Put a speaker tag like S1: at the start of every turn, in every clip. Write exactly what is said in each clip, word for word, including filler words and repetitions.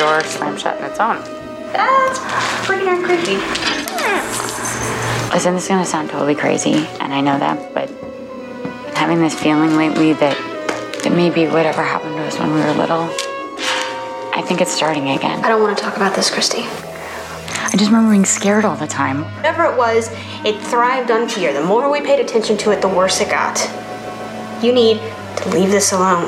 S1: door slammed shut on its own.
S2: That's pretty darn creepy.
S1: Listen, this is gonna sound totally crazy, and I know that, but I'm having this feeling lately that, that maybe whatever happened to us when we were little, I think it's starting again.
S2: I don't want to talk about this, Christy.
S1: I just remember being scared all the time.
S2: Whatever it was, it thrived on fear. The more we paid attention to it, the worse it got. You need to leave this alone.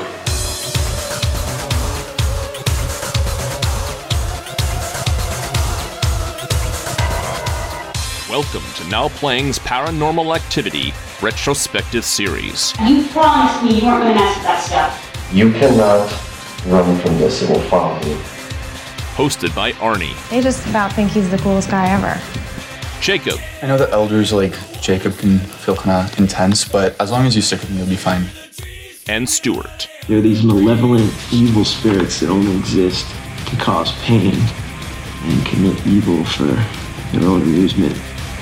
S3: Welcome to Now Playing's Paranormal Activity Retrospective Series.
S4: You promised me you weren't going to mess with that stuff.
S5: You cannot run from this. It will follow you.
S3: Hosted by Arnie.
S6: They just about think he's the coolest guy ever.
S3: Jacob.
S7: I know that elders like Jacob can feel kind of intense, but as long as you stick with me, you'll be fine.
S3: And Stuart.
S8: There are these malevolent, evil spirits that only exist to cause pain and commit evil for their own amusement.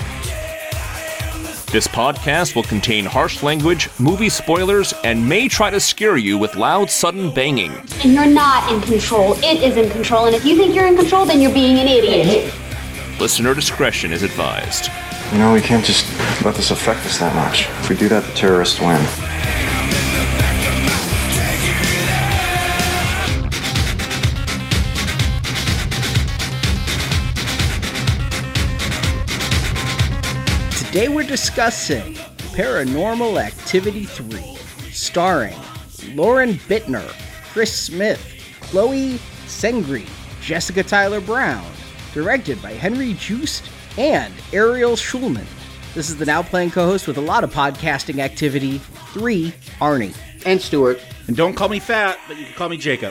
S3: This podcast will contain harsh language, movie spoilers, and may try to scare you with loud, sudden banging.
S4: And you're not in control. It is in control. And if you think you're in control, then you're being an idiot.
S3: Listener discretion is advised.
S5: You know, we can't just let this affect us that much. If we do that, the terrorists win.
S9: Today we're discussing Paranormal Activity three, starring Lauren Bittner, Chris Smith, Chloe Sengri, Jessica Tyler Brown, directed by Henry Joost and Ariel Schulman. This is the Now Playing co-host with a lot of podcasting activity, three, Arnie.
S10: And Stuart.
S11: And don't call me fat, but you can call me Jacob.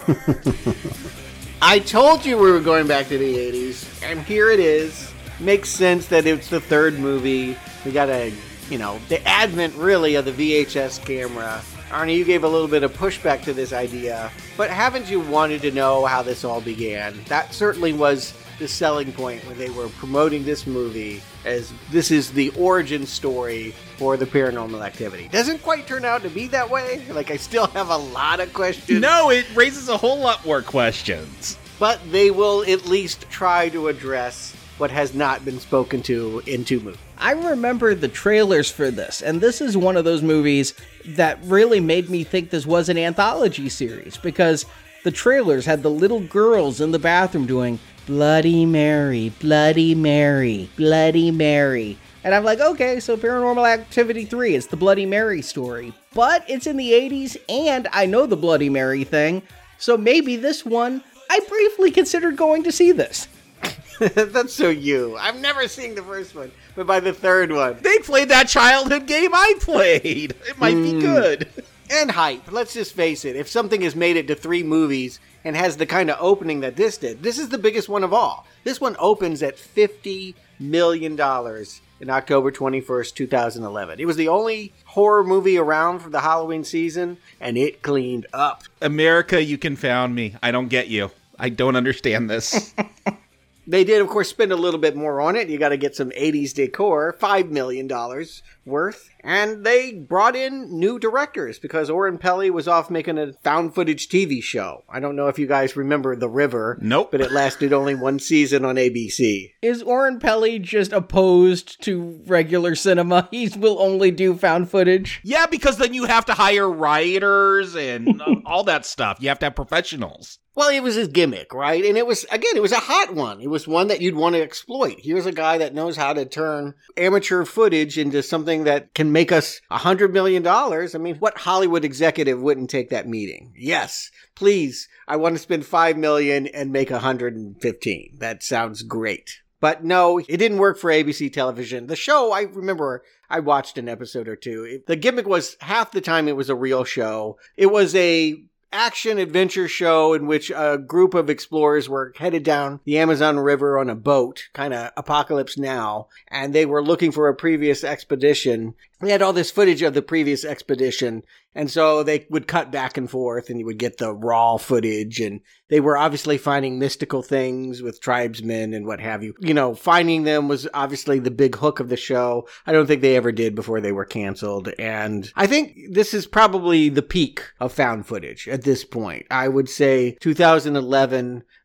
S10: I told you we were going back to the eighties, and here it is. Makes sense that it's the third movie. We got a, you know, the advent really of the V H S camera. Arnie, you gave a little bit of pushback to this idea, but haven't you wanted to know how this all began? That certainly was the selling point when they were promoting this movie as this is the origin story for the Paranormal Activity. Doesn't quite turn out to be that way. Like, I still have a lot of questions.
S11: No, it raises a whole lot more questions.
S10: But they will at least try to address what has not been spoken to in two movies.
S9: I remember the trailers for this, and this is one of those movies that really made me think this was an anthology series, because the trailers had the little girls in the bathroom doing Bloody Mary, Bloody Mary, Bloody Mary. And I'm like, okay, so Paranormal Activity three, it's the Bloody Mary story. But it's in the eighties, and I know the Bloody Mary thing, so maybe this one, I briefly considered going to see this.
S10: That's so you. I've never seen the first one, but by the third one.
S11: They played that childhood game I played. It might mm. be good.
S10: And hype. Let's just face it. If something has made it to three movies and has the kind of opening that this did, this is the biggest one of all. This one opens at fifty million dollars in October twenty-first, twenty eleven. It was the only horror movie around for the Halloween season, and it cleaned up.
S11: America, you confound me. I don't get you. I don't understand this.
S10: They did, of course, spend a little bit more on it. You got to get some eighties decor, five million dollars worth. And they brought in new directors because Oren Peli was off making a found footage T V show. I don't know if you guys remember The River.
S11: Nope.
S10: But it lasted only one season on A B C.
S9: Is Oren Peli just opposed to regular cinema? He will only do found footage?
S11: Yeah, because then you have to hire writers and all that stuff. You have to have professionals.
S10: Well, it was his gimmick, right? And it was, again, it was a hot one. It was one that you'd want to exploit. Here's a guy that knows how to turn amateur footage into something that can make us one hundred million dollars. I mean, what Hollywood executive wouldn't take that meeting? Yes, please, I want to spend five million dollars and make one hundred fifteen. That sounds great. But no, it didn't work for A B C television. The show, I remember I watched an episode or two. The gimmick was half the time it was a real show. It was a action adventure show in which a group of explorers were headed down the Amazon River on a boat, kind of Apocalypse Now, and they were looking for a previous expedition. They had all this footage of the previous expedition, and so they would cut back and forth, and you would get the raw footage, and they were obviously finding mystical things with tribesmen and what have you. You know, finding them was obviously the big hook of the show. I don't think they ever did before they were canceled, and I think this is probably the peak of found footage at this point. I would say two thousand eleven,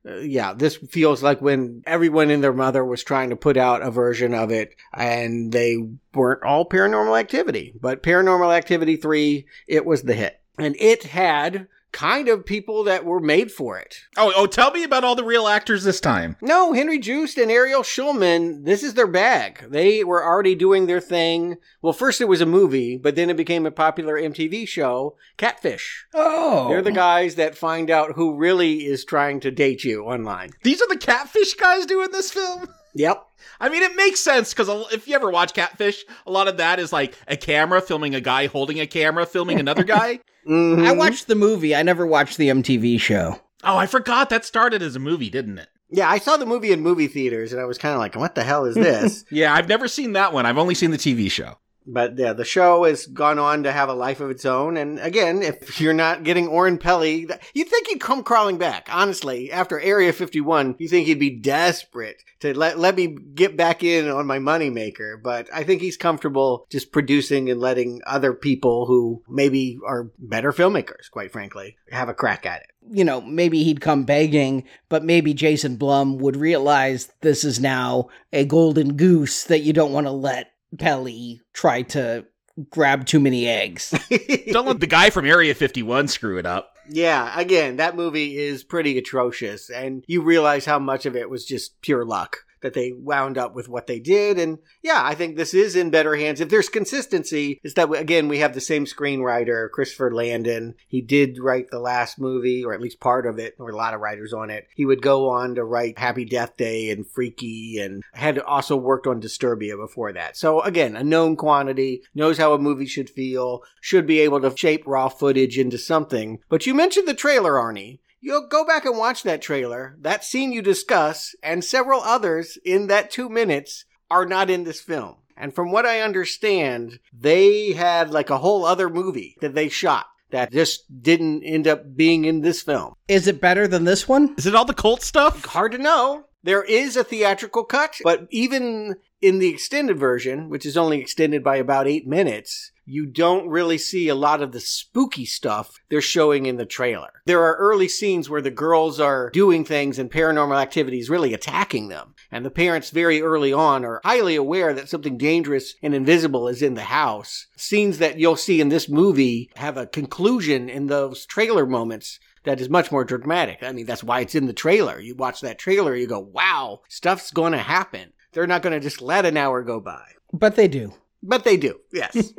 S10: uh, yeah, this feels like when everyone and their mother was trying to put out a version of it, and they weren't all Paranormal Activity. But Paranormal Activity three, it was the hit. And it had kind of people that were made for it.
S11: Oh, oh, tell me about all the real actors this time.
S10: No, Henry Joost and Ariel Schulman, this is their bag. They were already doing their thing. Well, first it was a movie, but then it became a popular M T V show, Catfish.
S9: Oh.
S10: They're the guys that find out who really is trying to date you online.
S11: These are the Catfish guys doing this film?
S10: Yep.
S11: I mean, it makes sense, because if you ever watch Catfish, a lot of that is like a camera filming a guy holding a camera filming another guy.
S10: Mm-hmm.
S9: I watched the movie. I never watched the M T V show.
S11: Oh, I forgot that started as a movie, didn't it?
S10: Yeah, I saw the movie in movie theaters, and I was kind of like, what the hell is this?
S11: Yeah, I've never seen that one. I've only seen the T V show.
S10: But yeah, the show has gone on to have a life of its own. And again, if you're not getting Oren Peli, you'd think he'd come crawling back. Honestly, after Area fifty-one, you think he'd be desperate to let, let me get back in on my moneymaker. But I think he's comfortable just producing and letting other people who maybe are better filmmakers, quite frankly, have a crack at it.
S9: You know, maybe he'd come begging, but maybe Jason Blum would realize this is now a golden goose that you don't want to let Peli try to grab too many eggs.
S11: Don't let the guy from Area fifty-one screw it up.
S10: Yeah, again, that movie is pretty atrocious, and you realize how much of it was just pure luck that they wound up with what they did. And yeah, I think this is in better hands. If there's consistency, is that, again, we have the same screenwriter, Christopher Landon. He did write the last movie, or at least part of it, or a lot of writers on it. He would go on to write Happy Death Day and Freaky, and had also worked on Disturbia before that. So again, a known quantity, knows how a movie should feel, should be able to shape raw footage into something. But you mentioned the trailer, Arnie. You'll go back and watch that trailer. That scene you discuss, and several others in that two minutes, are not in this film. And from what I understand, they had like a whole other movie that they shot that just didn't end up being in this film.
S9: Is it better than this one?
S11: Is it all the cult stuff?
S10: Hard to know. There is a theatrical cut, but even in the extended version, which is only extended by about eight minutes, you don't really see a lot of the spooky stuff they're showing in the trailer. There are early scenes where the girls are doing things and Paranormal Activity is really attacking them. And the parents very early on are highly aware that something dangerous and invisible is in the house. Scenes that you'll see in this movie have a conclusion in those trailer moments that is much more dramatic. I mean, that's why it's in the trailer. You watch that trailer, you go, wow, stuff's going to happen. They're not going to just let an hour go by.
S9: But they do.
S10: But they do, yes.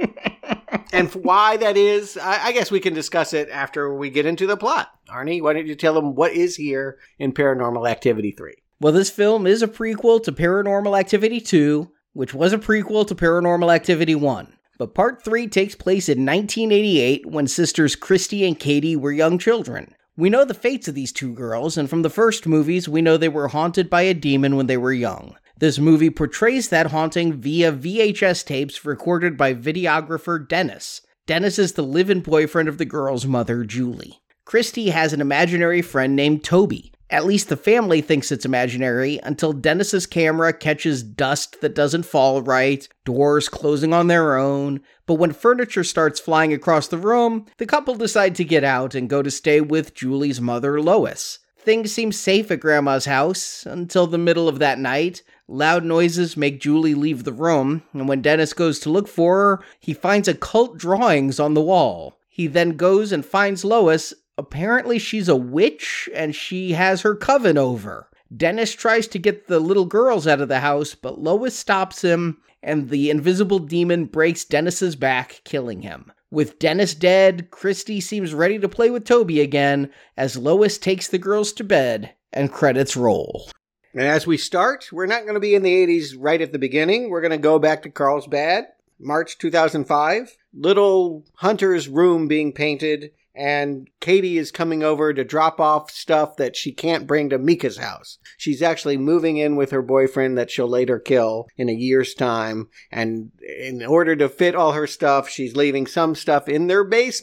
S10: And why that is, I, I guess we can discuss it after we get into the plot. Arnie, why don't you tell them what is here in Paranormal Activity three?
S9: Well, this film is a prequel to Paranormal Activity two, which was a prequel to Paranormal Activity one. But Part three takes place in nineteen eighty-eight when sisters Christy and Katie were young children. We know the fates of these two girls, and from the first movies, we know they were haunted by a demon when they were young. This movie portrays that haunting via V H S tapes recorded by videographer Dennis. Dennis is the live-in boyfriend of the girl's mother, Julie. Christy has an imaginary friend named Toby. At least the family thinks it's imaginary until Dennis's camera catches dust that doesn't fall right, doors closing on their own. But when furniture starts flying across the room, the couple decide to get out and go to stay with Julie's mother, Lois. Things seem safe at Grandma's house until the middle of that night. Loud noises make Julie leave the room, and when Dennis goes to look for her, he finds occult drawings on the wall. He then goes and finds Lois. Apparently she's a witch, and she has her coven over. Dennis tries to get the little girls out of the house, but Lois stops him, and the invisible demon breaks Dennis's back, killing him. With Dennis dead, Christy seems ready to play with Toby again, as Lois takes the girls to bed, and credits roll.
S10: And as we start, we're not going to be in the eighties right at the beginning. We're going to go back to Carlsbad, March two thousand five. Little Hunter's room being painted, and Katie is coming over to drop off stuff that she can't bring to Mika's house. She's actually moving in with her boyfriend that she'll later kill in a year's time. And in order to fit all her stuff, she's leaving some stuff in their basement.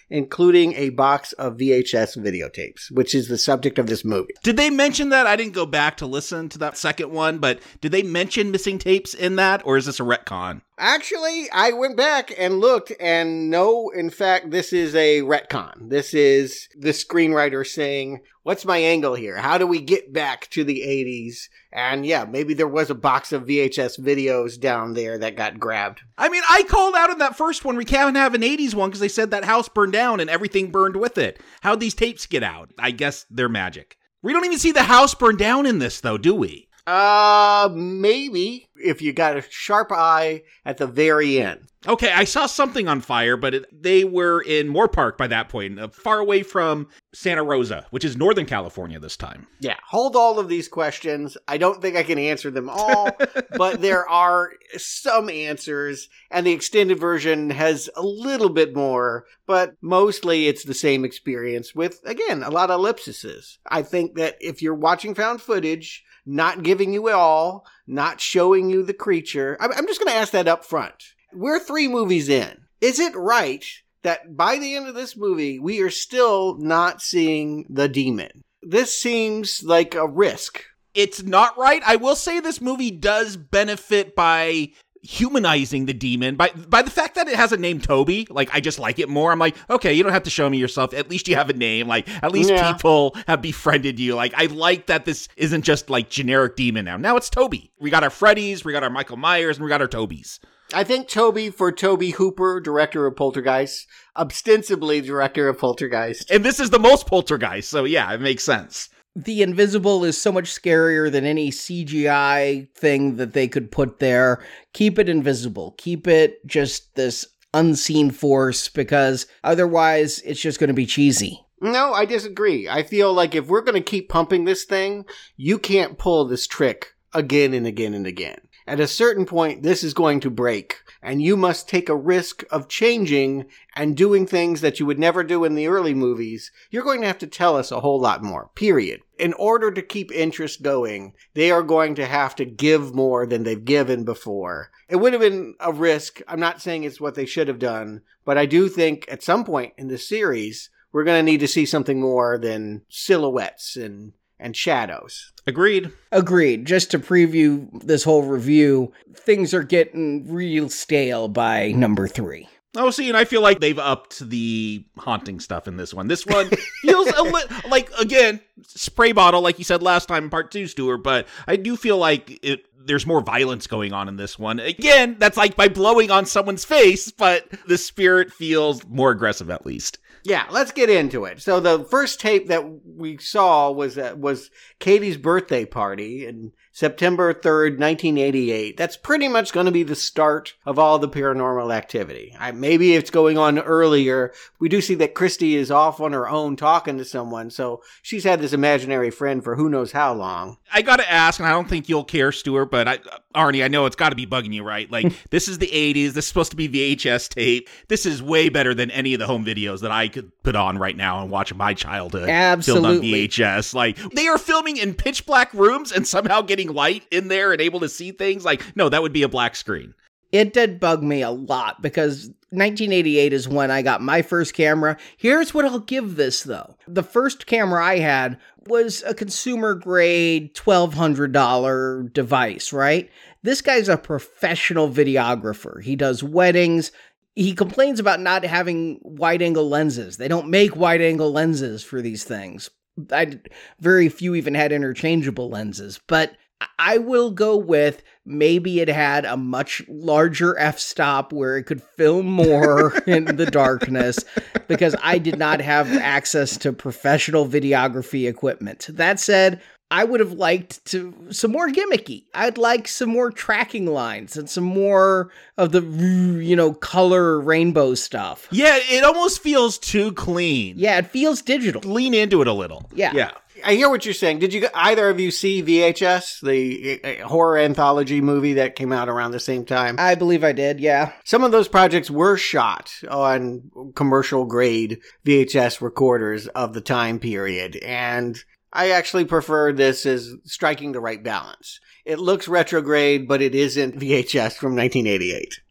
S10: including a box of V H S videotapes, which is the subject of this movie.
S11: Did they mention that? I didn't go back to listen to that second one, but did they mention missing tapes in that, or is this a retcon?
S10: Actually, I went back and looked, and no, in fact, this is a retcon. This is the screenwriter saying, what's my angle here? How do we get back to the eighties? And yeah, maybe there was a box of V H S videos down there that got grabbed.
S11: I mean, I called out in that first one, we can't have an eighties one because they said that house burned down and everything burned with it. How'd these tapes get out? I guess they're magic. We don't even see the house burn down in this, though, do we?
S10: Uh, maybe if you got a sharp eye at the very end.
S11: Okay, I saw something on fire, but it, they were in Moore Park by that point, uh, far away from Santa Rosa, which is Northern California this time.
S10: Yeah, hold all of these questions. I don't think I can answer them all, but there are some answers, and the extended version has a little bit more, but mostly it's the same experience with, again, a lot of ellipses. I think that if you're watching found footage, not giving you it all, not showing you the creature, I'm just going to ask that up front. We're three movies in. Is it right that by the end of this movie, we are still not seeing the demon? This seems like a risk.
S11: It's not right. I will say this movie does benefit by humanizing the demon by by the fact that it has a name Toby. Like, I just like it more. I'm like, okay, you don't have to show me yourself. At least you have a name. Like, at least yeah. people have befriended you. Like, I like that this isn't just like generic demon now. Now it's Toby. We got our Freddys, we got our Michael Myers, and we got our Tobys.
S10: I think Toby for Toby Hooper, director of Poltergeist, ostensibly director of Poltergeist.
S11: And this is the most Poltergeist, so yeah, it makes sense.
S9: The Invisible is so much scarier than any C G I thing that they could put there. Keep it invisible. Keep it just this unseen force, because otherwise it's just going to be cheesy.
S10: No, I disagree. I feel like if we're going to keep pumping this thing, you can't pull this trick again and again and again. At a certain point, this is going to break, and you must take a risk of changing and doing things that you would never do in the early movies. You're going to have to tell us a whole lot more, period. In order to keep interest going, they are going to have to give more than they've given before. It would have been a risk. I'm not saying it's what they should have done, but I do think at some point in the series, we're going to need to see something more than silhouettes and and shadows.
S11: Agreed.
S9: Agreed. Just to preview this whole review, things are getting real stale by number three.
S11: Oh, see, and I feel like they've upped the haunting stuff in this one. This one feels a little, like, again, spray bottle, like you said last time in part two, Stuart, but I do feel like it. There's more violence going on in this one. Again, that's like by blowing on someone's face, but the spirit feels more aggressive at least.
S10: Yeah, let's get into it. So the first tape that we saw was uh, was Katie's birthday party in September third, nineteen eighty-eight. That's pretty much going to be the start of all the paranormal activity. I, maybe it's going on earlier. We do see that Christy is off on her own talking to someone, so she's had this imaginary friend for who knows how long.
S11: I got to ask, and I don't think you'll care, Stuart, but I, Arnie, I know it's got to be bugging you, right? Like, this is the eighties. This is supposed to be V H S tape. This is way better than any of the home videos that I could put on right now and watch my childhood.
S9: Absolutely.
S11: Filmed on V H S. Like, they are filming in pitch black rooms and somehow getting light in there and able to see things. Like, no, that would be a black screen.
S9: It did bug me a lot because nineteen eighty-eight is when I got my first camera. Here's what I'll give this, though. The first camera I had was a consumer grade twelve hundred dollars device, right? This guy's a professional videographer. He does weddings. He complains about not having wide-angle lenses. They don't make wide-angle lenses for these things. I, very few even had interchangeable lenses, but I will go with maybe it had a much larger f-stop where it could film more in the darkness, because I did not have access to professional videography equipment. That said, I would have liked to some more gimmicky. I'd like some more tracking lines and some more of the, you know, color rainbow stuff.
S11: Yeah, it almost feels too clean.
S9: Yeah, it feels digital.
S11: Lean into it a little.
S9: Yeah.
S11: Yeah.
S10: I hear what you're saying. Did you either of you see V H S, the uh, horror anthology movie that came out around the same time?
S9: I believe I did, yeah.
S10: Some of those projects were shot on commercial grade V H S recorders of the time period, and I actually prefer this as striking the right balance. It looks retrograde, but it isn't V H S from nineteen eighty-eight.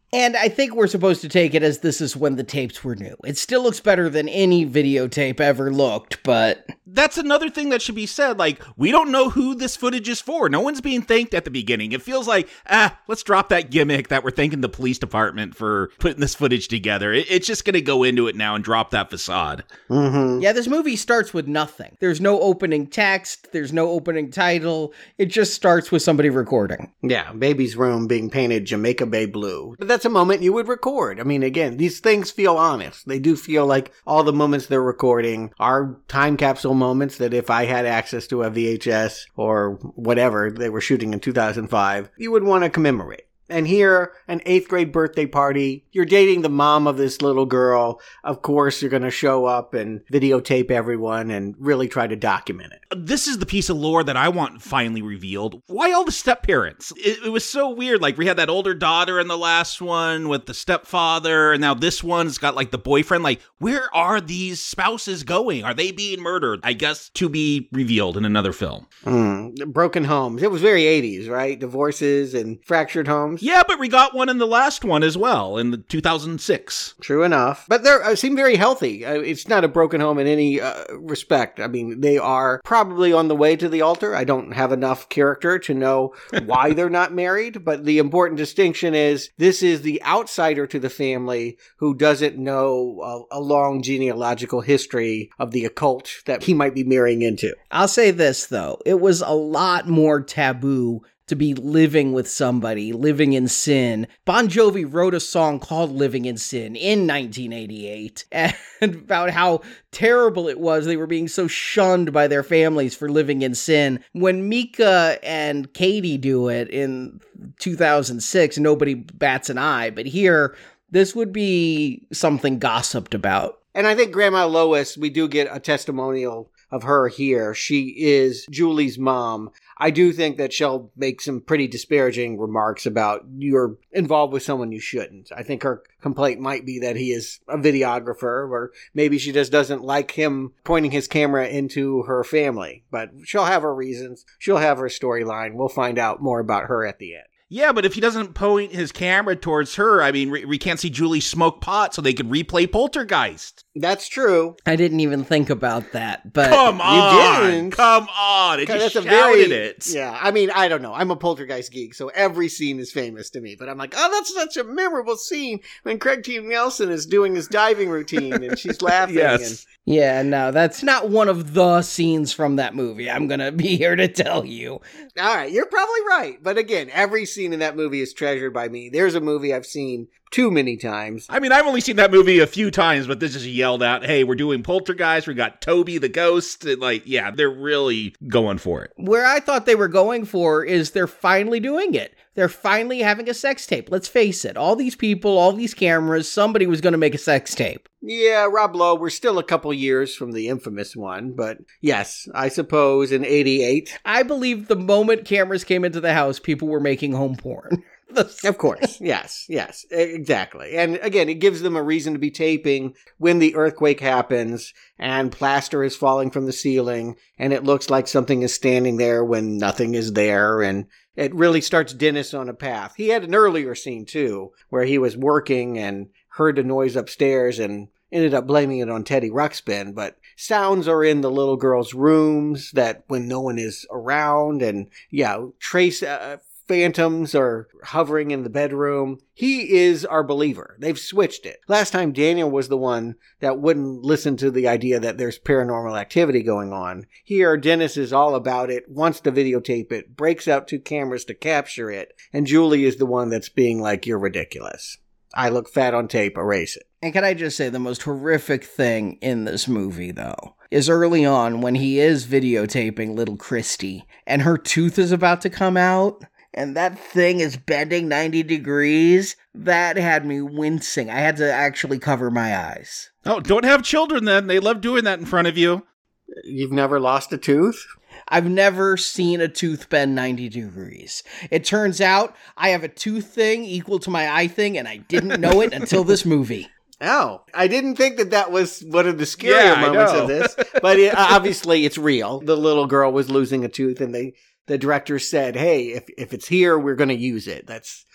S9: And I think we're supposed to take it as this is when the tapes were new. It still looks better than any videotape ever looked, but...
S11: That's another thing that should be said. Like, we don't know who this footage is for. No one's being thanked at the beginning. It feels like, ah, let's drop that gimmick that we're thanking the police department for putting this footage together. It, it's just going to go into it now and drop that facade.
S9: Mm-hmm. Yeah, this movie starts with nothing. There's no opening text. There's no opening title. It just starts with somebody recording.
S10: Yeah, baby's room being painted Jamaica Bay blue. But that's a moment you would record. I mean, again, these things feel honest. They do feel like all the moments they're recording are time capsule moments that if I had access to a V H S or whatever they were shooting in two thousand five, you would want to commemorate. And here, an eighth grade birthday party, you're dating the mom of this little girl. Of course, you're going to show up and videotape everyone and really try to document it.
S11: This is the piece of lore that I want finally revealed. Why all the step-parents? It, it was so weird. Like, we had that older daughter in the last one with the stepfather, and now this one's got, like, the boyfriend. Like, where are these spouses going? Are they being murdered? I guess to be revealed in another film.
S10: Mm, broken homes. It was very eighties, right? Divorces and fractured homes.
S11: Yeah, but we got one in the last one as well, in the two thousand six.
S10: True enough. But they uh, seem very healthy. Uh, it's not a broken home in any uh, respect. I mean, they are probably on the way to the altar. I don't have enough character to know why they're not married, but the important distinction is this is the outsider to the family who doesn't know a, a long genealogical history of the occult that he might be marrying into.
S9: I'll say this, though. It was a lot more taboo to be living with somebody, living in sin. Bon Jovi wrote a song called Living in Sin in nineteen eighty-eight, and about how terrible it was. They were being so shunned by their families for living in sin. When Mika and Katie do it in two thousand six, nobody bats an eye, but here, this would be something gossiped about.
S10: And I think Grandma Lois, we do get a testimonial of her here. She is Julie's mom. I do think that she'll make some pretty disparaging remarks about you're involved with someone you shouldn't. I think her complaint might be that he is a videographer, or maybe she just doesn't like him pointing his camera into her family. But she'll have her reasons. She'll have her storyline. We'll find out more about her at the end.
S11: Yeah, but if he doesn't point his camera towards her, I mean, we, we can't see Julie smoke pot so they could replay Poltergeist.
S10: That's true.
S9: I didn't even think about that, but...
S11: Come on!
S10: You didn't.
S11: Come on! It just
S10: that's
S11: shouted
S10: a very,
S11: it.
S10: Yeah, I mean, I don't know. I'm a Poltergeist geek, so every scene is famous to me. But I'm like, oh, that's such a memorable scene when Craig T. Nelson is doing his diving routine and she's laughing.
S11: Yes.
S10: And...
S9: Yeah, no, that's not one of the scenes from that movie. I'm going to be here to tell you.
S10: All right, you're probably right. But again, every scene in that movie is treasured by me. There's a movie I've seen too many times.
S11: I mean, I've only seen that movie a few times, but this is yelled out, hey, we're doing Poltergeist, we got Toby the Ghost, and like, yeah, they're really going for it.
S9: Where I thought they were going for is they're finally doing it. They're finally having a sex tape. Let's face it, all these people, all these cameras, somebody was going to make a sex tape.
S10: Yeah, Rob Lowe, we're still a couple years from the infamous one, but yes, I suppose in eighty-eight.
S9: I believe the moment cameras came into the house, people were making home porn.
S10: Of course. Yes, yes, exactly. And again, it gives them a reason to be taping when the earthquake happens and plaster is falling from the ceiling and it looks like something is standing there when nothing is there. And it really starts Dennis on a path. He had an earlier scene too, where he was working and heard a noise upstairs and ended up blaming it on Teddy Ruxpin. But sounds are in the little girl's rooms that when no one is around, and yeah, trace uh, phantoms are hovering in the bedroom. He is our believer. They've switched it. Last time Daniel was the one that wouldn't listen to the idea that there's paranormal activity going on. Here, Dennis is all about it, wants to videotape it, breaks out two cameras to capture it, and Julie is the one that's being like, you're ridiculous. I look fat on tape, erase it.
S9: And can I just say the most horrific thing in this movie, though, is early on when he is videotaping little Christy, and her tooth is about to come out, and that thing is bending ninety degrees, that had me wincing. I had to actually cover my eyes.
S11: Oh, don't have children then. They love doing that in front of you.
S10: You've never lost a tooth?
S9: I've never seen a tooth bend ninety degrees. It turns out I have a tooth thing equal to my eye thing, and I didn't know it until this movie.
S10: Oh, I didn't think that that was one of the scarier
S11: yeah,
S10: moments of this, but it, obviously it's real. The little girl was losing a tooth, and they the director said, hey, if if it's here, we're going to use it. That's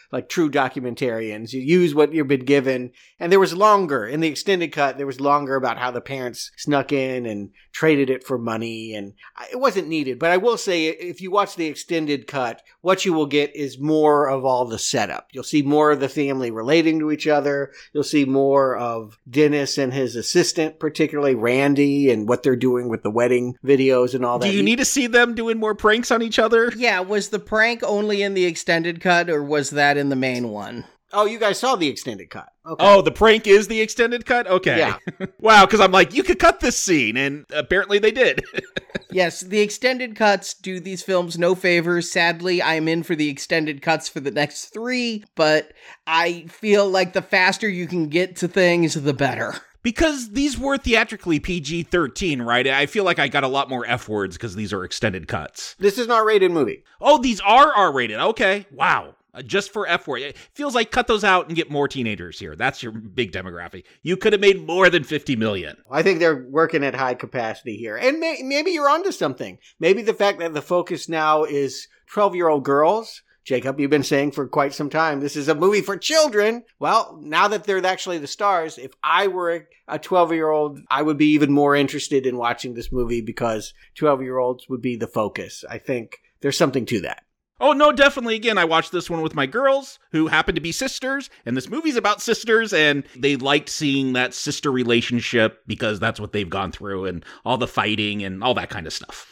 S10: like true documentarians. You use what you've been given. And there was longer in the extended cut. There was longer about how the parents snuck in and traded it for money. And it wasn't needed. But I will say, if you watch the extended cut, what you will get is more of all the setup. You'll see more of the family relating to each other. You'll see more of Dennis and his assistant, particularly Randy, and what they're doing with the wedding videos and all that.
S11: Do you need to see them doing more pranks on each other?
S9: Yeah, was the prank only in the extended cut, or was that in the main one?
S10: Oh, you guys saw the extended cut. Okay.
S11: Oh, the prank is the extended cut? Okay.
S10: Yeah.
S11: Wow, because I'm like, you could cut this scene, and apparently they did.
S9: Yes, the extended cuts do these films no favors. Sadly, I'm in for the extended cuts for the next three, but I feel like the faster you can get to things, the better.
S11: Because these were theatrically P G thirteen, right? I feel like I got a lot more F words because these are extended cuts.
S10: This is an R-rated movie.
S11: Oh, these are R-rated. Okay. Wow. Uh, just for F word. It feels like cut those out and get more teenagers here. That's your big demographic. You could have made more than fifty million.
S10: I think they're working at high capacity here. And may- maybe you're onto something. Maybe the fact that the focus now is twelve-year-old girls. Jacob, you've been saying for quite some time, this is a movie for children. Well, now that they're actually the stars, if I were a twelve-year-old, I would be even more interested in watching this movie because twelve-year-olds would be the focus. I think there's something to that.
S11: Oh, no, definitely. Again, I watched this one with my girls who happen to be sisters, and this movie's about sisters, and they liked seeing that sister relationship because that's what they've gone through and all the fighting and all that kind of stuff.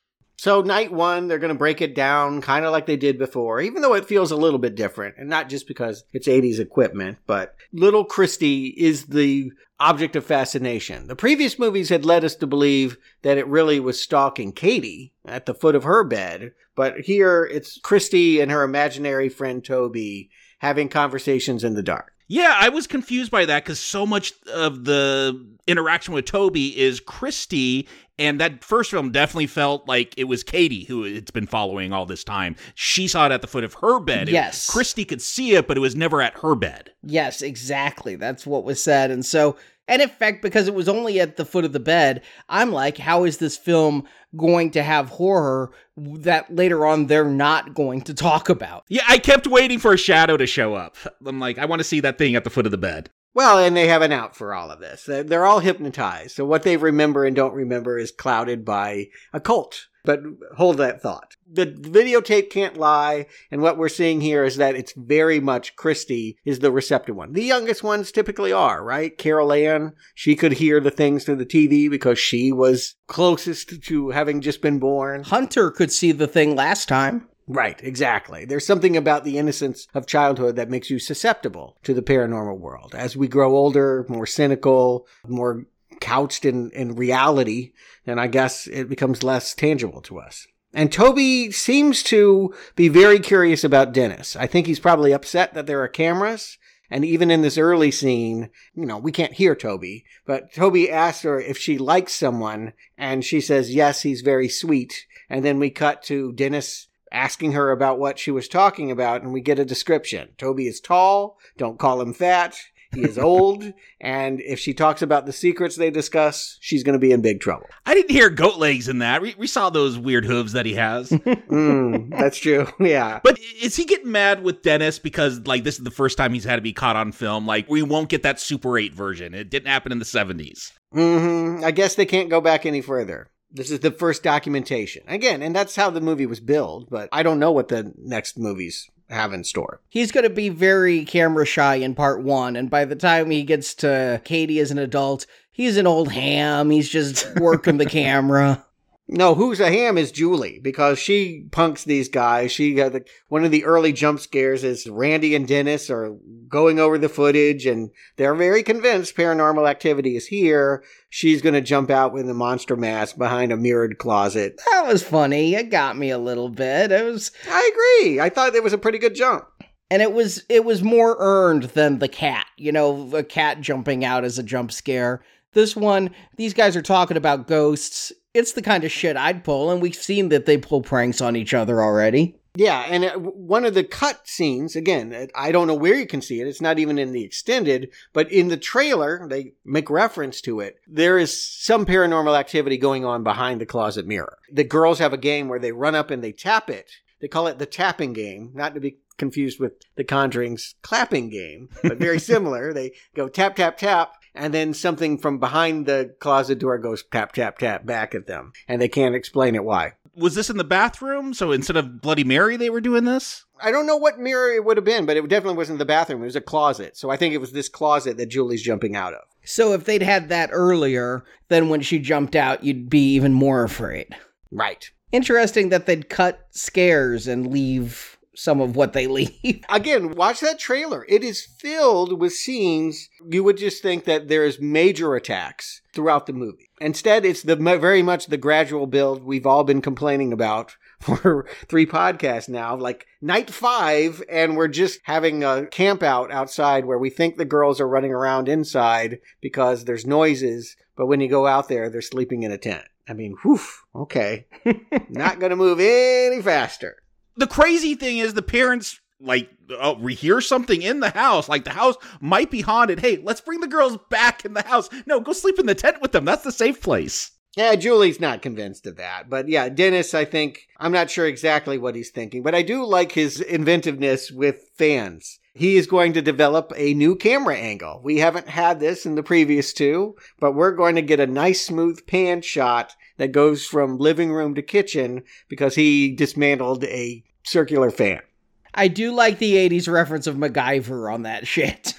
S10: So night one, they're going to break it down kind of like they did before, even though it feels a little bit different. And not just because it's eighties equipment, but little Christy is the object of fascination. The previous movies had led us to believe that it really was stalking Katie at the foot of her bed. But here it's Christy and her imaginary friend Toby having conversations in the dark.
S11: Yeah, I was confused by that because so much of the interaction with Toby is Christy, and that first film definitely felt like it was Katie who it's been following all this time. She saw it at the foot of her bed.
S9: Yes.
S11: It, Christy could see it, but it was never at her bed.
S9: Yes, exactly. That's what was said. And so, and in fact, because it was only at the foot of the bed, I'm like, how is this film going to have horror that later on they're not going to talk about?
S11: Yeah, I kept waiting for a shadow to show up. I'm like, I want to see that thing at the foot of the bed.
S10: Well, and they have an out for all of this. They're all hypnotized. So what they remember and don't remember is clouded by a cult. But hold that thought. The videotape can't lie. And what we're seeing here is that it's very much Christy is the receptive one. The youngest ones typically are, right? Carol Ann, she could hear the things through the T V because she was closest to having just been born.
S9: Hunter could see the thing last time.
S10: Right, exactly. There's something about the innocence of childhood that makes you susceptible to the paranormal world. As we grow older, more cynical, more couched in, in reality, and I guess it becomes less tangible to us. And Toby seems to be very curious about Dennis. I think he's probably upset that there are cameras. And even in this early scene, you know, we can't hear Toby, but Toby asks her if she likes someone, and she says, yes, he's very sweet. And then we cut to Dennis asking her about what she was talking about, and we get a description. Toby is tall, don't call him fat, he is old, and if she talks about the secrets they discuss, she's going to be in big trouble.
S11: I didn't hear goat legs in that. We, we saw those weird hooves that he has.
S10: mm, that's true, yeah.
S11: But is he getting mad with Dennis because, like, this is the first time he's had to be caught on film? Like, we won't get that Super eight version. It didn't happen in the seventies.
S10: Mm-hmm. I guess they can't go back any further. This is the first documentation. Again, and that's how the movie was billed, but I don't know what the next movies have in store.
S9: He's going to be very camera shy in part one, and by the time he gets to Katie as an adult, he's an old ham. He's just working the camera.
S10: No, who's a ham is Julie, because she punks these guys. She got the, one of the early jump scares is Randy and Dennis are going over the footage, and they're very convinced Paranormal Activity is here. She's going to jump out with a monster mask behind a mirrored closet.
S9: That was funny. It got me a little bit. It was.
S10: I agree. I thought it was a pretty good jump.
S9: And it was it was more earned than the cat. You know, a cat jumping out as a jump scare. This one, these guys are talking about ghosts. It's the kind of shit I'd pull, and we've seen that they pull pranks on each other already.
S10: Yeah, and it, one of the cut scenes, again, I don't know where you can see it. It's not even in the extended, but in the trailer, they make reference to it. There is some paranormal activity going on behind the closet mirror. The girls have a game where they run up and they tap it. They call it the tapping game, not to be confused with The Conjuring's clapping game, but very similar. They go tap, tap, tap, and then something from behind the closet door goes tap, tap, tap back at them, and they can't explain it why.
S11: Was this in the bathroom? So instead of Bloody Mary, they were doing this?
S10: I don't know what mirror it would have been, but it definitely wasn't the bathroom. It was a closet. So I think it was this closet that Julie's jumping out of.
S9: So if they'd had that earlier, then when she jumped out, you'd be even more afraid.
S10: Right.
S9: Interesting that they'd cut scares and leave some of what they leave.
S10: Again, watch that trailer. It is filled with scenes. You would just think that there's major attacks throughout the movie. Instead, it's the very much the gradual build we've all been complaining about for three podcasts now, like night five, and we're just having a camp out outside where we think the girls are running around inside because there's noises, but when you go out there, they're sleeping in a tent. I mean, whew, okay. Not going to move any faster.
S11: The crazy thing is the parents, like, oh, we hear something in the house. Like, the house might be haunted. Hey, let's bring the girls back in the house. No, go sleep in the tent with them. That's the safe place.
S10: Yeah, Julie's not convinced of that. But yeah, Dennis, I think, I'm not sure exactly what he's thinking, but I do like his inventiveness with fans. He is going to develop a new camera angle. We haven't had this in the previous two, but we're going to get a nice smooth pan shot that goes from living room to kitchen because he dismantled a circular fan.
S9: I do like the eighties reference of MacGyver on that shit.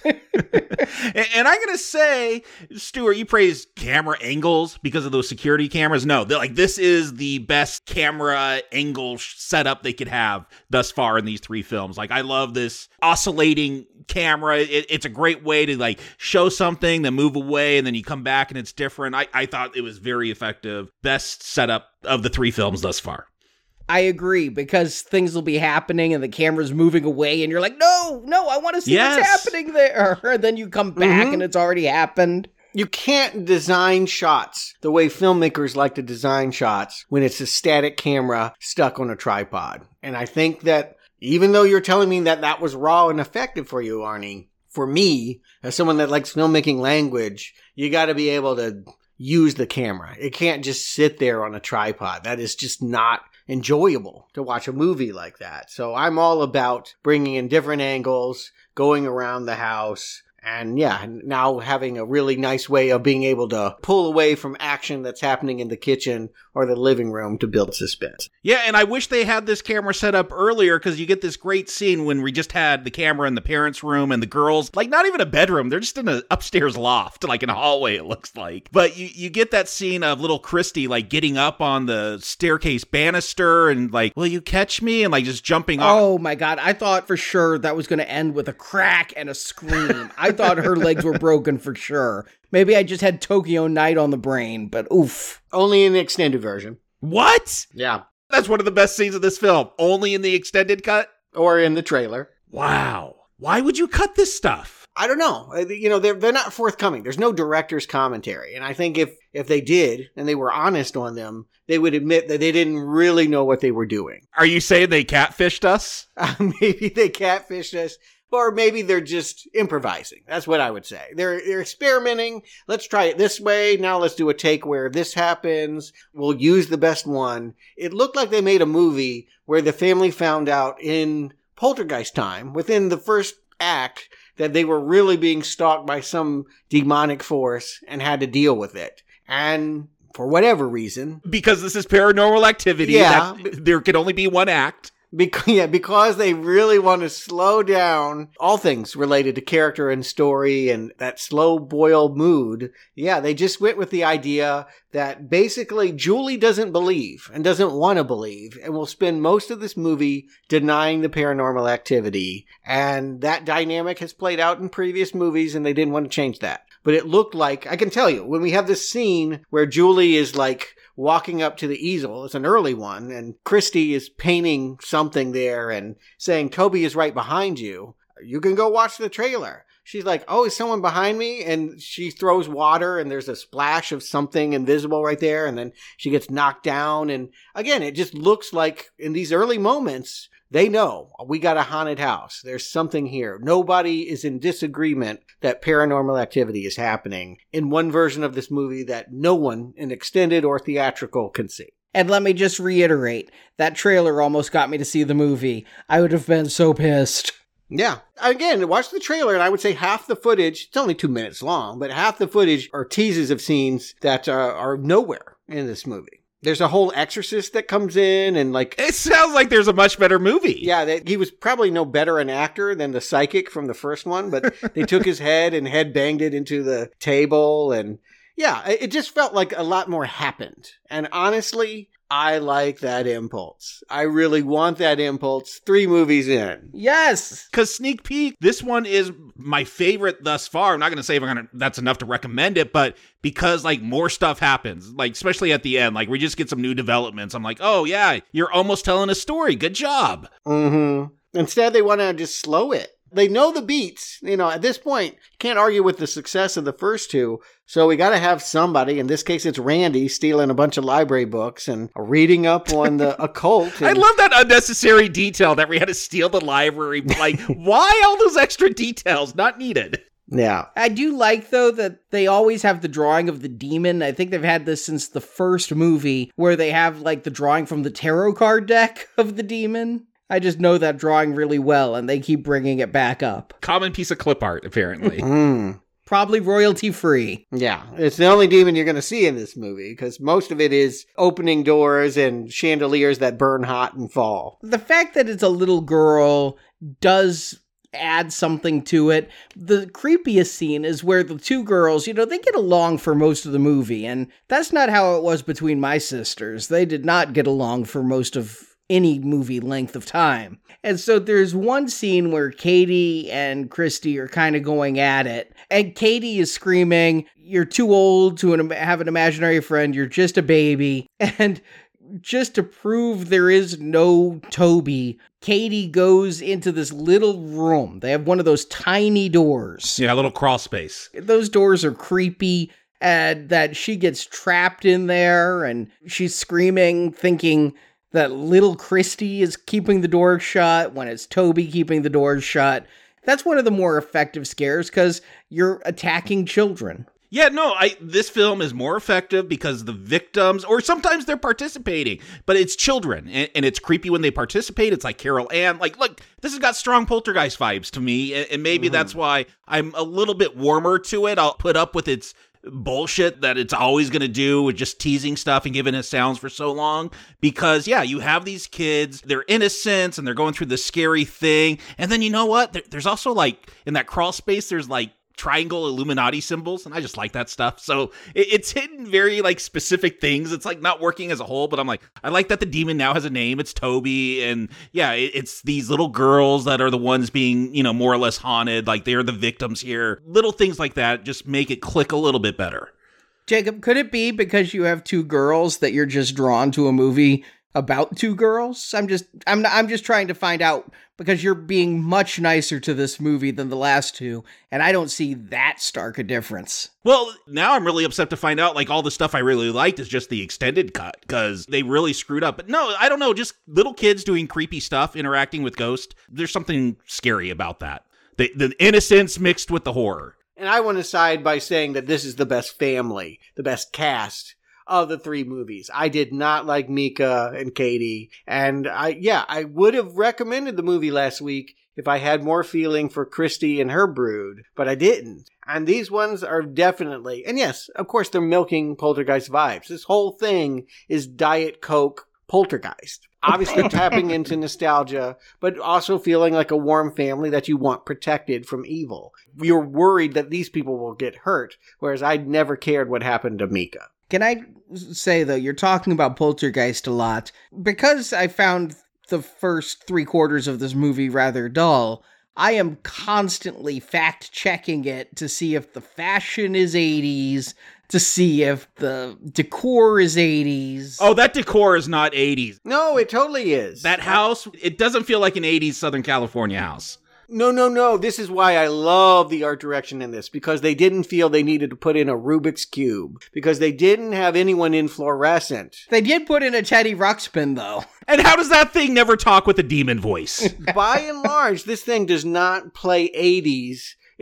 S11: And I'm going to say, Stuart, you praise camera angles because of those security cameras. No, like this is the best camera angle setup they could have thus far in these three films. Like, I love this oscillating camera. It, it's a great way to like show something, then move away, and then you come back and it's different. I, I thought it was very effective. Best setup of the three films thus far.
S9: I agree, because things will be happening and the camera's moving away and you're like, no, no, I want to see
S11: yes.
S9: what's happening there. And then you come back
S10: Mm-hmm.
S9: and it's already happened.
S10: You can't design shots the way filmmakers like to design shots when it's a static camera stuck on a tripod. And I think that even though you're telling me that that was raw and effective for you, Arnie, for me, as someone that likes filmmaking language, you got to be able to use the camera. It can't just sit there on a tripod. That is just not enjoyable to watch a movie like that. So I'm all about bringing in different angles, going around the house, and yeah, now having a really nice way of being able to pull away from action that's happening in the kitchen or the living room to build suspense.
S11: Yeah, and I wish they had this camera set up earlier, because you get this great scene when we just had the camera in the parents' room and the girls, like not even a bedroom, they're just in an upstairs loft, like in a hallway it looks like. But you, you get that scene of little Christy like getting up on the staircase banister and like, will you catch me? And like just jumping off.
S9: Oh my God, I thought for sure that was going to end with a crack and a scream. I thought her legs were broken for sure. Maybe I just had Tokyo Night on the brain, but oof.
S10: Only in the extended version.
S11: What?
S10: Yeah.
S11: That's one of the best scenes of this film. Only in the extended cut?
S10: Or in the trailer.
S11: Wow. Why would you cut this stuff?
S10: I don't know. You know, they're, they're not forthcoming. There's no director's commentary. And I think if, if they did, and they were honest on them, they would admit that they didn't really know what they were doing.
S11: Are you saying they catfished us?
S10: Uh, maybe they catfished us. Or maybe they're just improvising. That's what I would say. They're they're experimenting. Let's try it this way. Now let's do a take where this happens. We'll use the best one. It looked like they made a movie where the family found out in Poltergeist time, within the first act, that they were really being stalked by some demonic force and had to deal with it. And for whatever reason...
S11: Because this is Paranormal Activity.
S10: Yeah.
S11: That, there could only be one act.
S10: Because, yeah, because they really want to slow down all things related to character and story and that slow boil mood. Yeah, they just went with the idea that basically Julie doesn't believe and doesn't want to believe and will spend most of this movie denying the Paranormal Activity. And that dynamic has played out in previous movies and they didn't want to change that. But it looked like, I can tell you, when we have this scene where Julie is like walking up to the easel, it's an early one, and Christy is painting something there and saying, Toby is right behind you. You can go watch the trailer. She's like, oh, is someone behind me? And she throws water and there's a splash of something invisible right there. And then she gets knocked down. And again, it just looks like in these early moments, they know we got a haunted house. There's something here. Nobody is in disagreement that Paranormal Activity is happening in one version of this movie that no one in extended or theatrical can see.
S9: And let me just reiterate, that trailer almost got me to see the movie. I would have been so pissed.
S10: Yeah. Again, watch the trailer, and I would say half the footage, it's only two minutes long, but half the footage are teases of scenes that uh, are nowhere in this movie. There's a whole exorcist that comes in and like...
S11: It sounds like there's a much better movie.
S10: Yeah, they, he was probably no better an actor than the psychic from the first one, but they took his head and head banged it into the table. And yeah, it just felt like a lot more happened. And honestly, I like that impulse. I really want that impulse three movies in.
S9: Yes!
S11: Because sneak peek, this one is my favorite thus far. I'm not going to say if I'm gonna, that's enough to recommend it, but because like more stuff happens, like especially at the end, like we just get some new developments. I'm like, oh yeah, you're almost telling a story. Good job.
S10: Mm-hmm. Instead, they want to just slow it. They know the beats. You know, at this point, can't argue with the success of the first two. So we got to have somebody. In this case, it's Randy stealing a bunch of library books and reading up on the occult. And...
S11: I love that unnecessary detail that we had to steal the library. Like, why all those extra details? Not needed.
S10: Yeah.
S9: I do like, though, that they always have the drawing of the demon. I think they've had this since the first movie, where they have, like, the drawing from the tarot card deck of the demon. I just know that drawing really well, and they keep bringing it back up.
S11: Common piece of clip art, apparently.
S10: Mm.
S9: Probably royalty-free.
S10: Yeah, it's the only demon you're going to see in this movie, because most of it is opening doors and chandeliers that burn hot and fall.
S9: The fact that it's a little girl does add something to it. The creepiest scene is where the two girls, you know, they get along for most of the movie, and that's not how it was between my sisters. They did not get along for most of any movie length of time. And so there's one scene where Katie and Christy are kind of going at it, and Katie is screaming, "You're too old to have an imaginary friend, you're just a baby." And just to prove there is no Toby, Katie goes into this little room. They have one of those tiny doors.
S11: Yeah, a little crawl space.
S9: Those doors are creepy, and that she gets trapped in there, and she's screaming, thinking that little Christy is keeping the door shut when it's Toby keeping the door shut. That's one of the more effective scares because you're attacking children.
S11: Yeah, no, I this film is more effective because the victims, or sometimes they're participating, but it's children, and, and it's creepy when they participate. It's like Carol Ann. Like, look, this has got strong Poltergeist vibes to me, and, and maybe mm. that's why I'm a little bit warmer to it. I'll put up with its bullshit that it's always going to do with just teasing stuff and giving us sounds for so long, because yeah, you have these kids, they're innocent and they're going through this scary thing, and then you know what, there, there's also like in that crawl space there's like triangle Illuminati symbols, and I just like that stuff. So it, it's hidden very like specific things. It's like not working as a whole, but I'm like, I like that the demon now has a name. It's Toby, and yeah, it, it's these little girls that are the ones being, you know, more or less haunted. Like they're the victims here. Little things like that just make it click a little bit better.
S9: Jacob, could it be because you have two girls that you're just drawn to a movie about two girls? I'm just, I'm, I'm just trying to find out, because you're being much nicer to this movie than the last two, and I don't see that stark a difference.
S11: Well, now I'm really upset to find out, like, all the stuff I really liked is just the extended cut, because they really screwed up. But no, I don't know, just little kids doing creepy stuff, interacting with ghosts. There's something scary about that. The, the innocence mixed with the horror.
S10: And I want to side by saying that this is the best family, the best cast of the three movies. I did not like Mika and Katie. And I, yeah, I would have recommended the movie last week if I had more feeling for Christy and her brood, but I didn't. And these ones are definitely, and yes, of course, they're milking Poltergeist vibes. This whole thing is Diet Coke Poltergeist. Obviously tapping into nostalgia, but also feeling like a warm family that you want protected from evil. You're worried that these people will get hurt, whereas I never cared what happened to Mika.
S9: Can I say, though, you're talking about Poltergeist a lot. Because I found the first three quarters of this movie rather dull, I am constantly fact-checking it to see if the fashion is eighties, to see if the decor is eighties.
S11: Oh, that decor is not eighties.
S10: No, it totally is.
S11: That house, it doesn't feel like an eighties Southern California house.
S10: No, no, no. This is why I love the art direction in this, because they didn't feel they needed to put in a Rubik's Cube, because they didn't have anyone in fluorescent.
S9: They did put in a Teddy Ruxpin, though.
S11: And how does that thing never talk with a demon voice?
S10: By and large, this thing does not play eighties.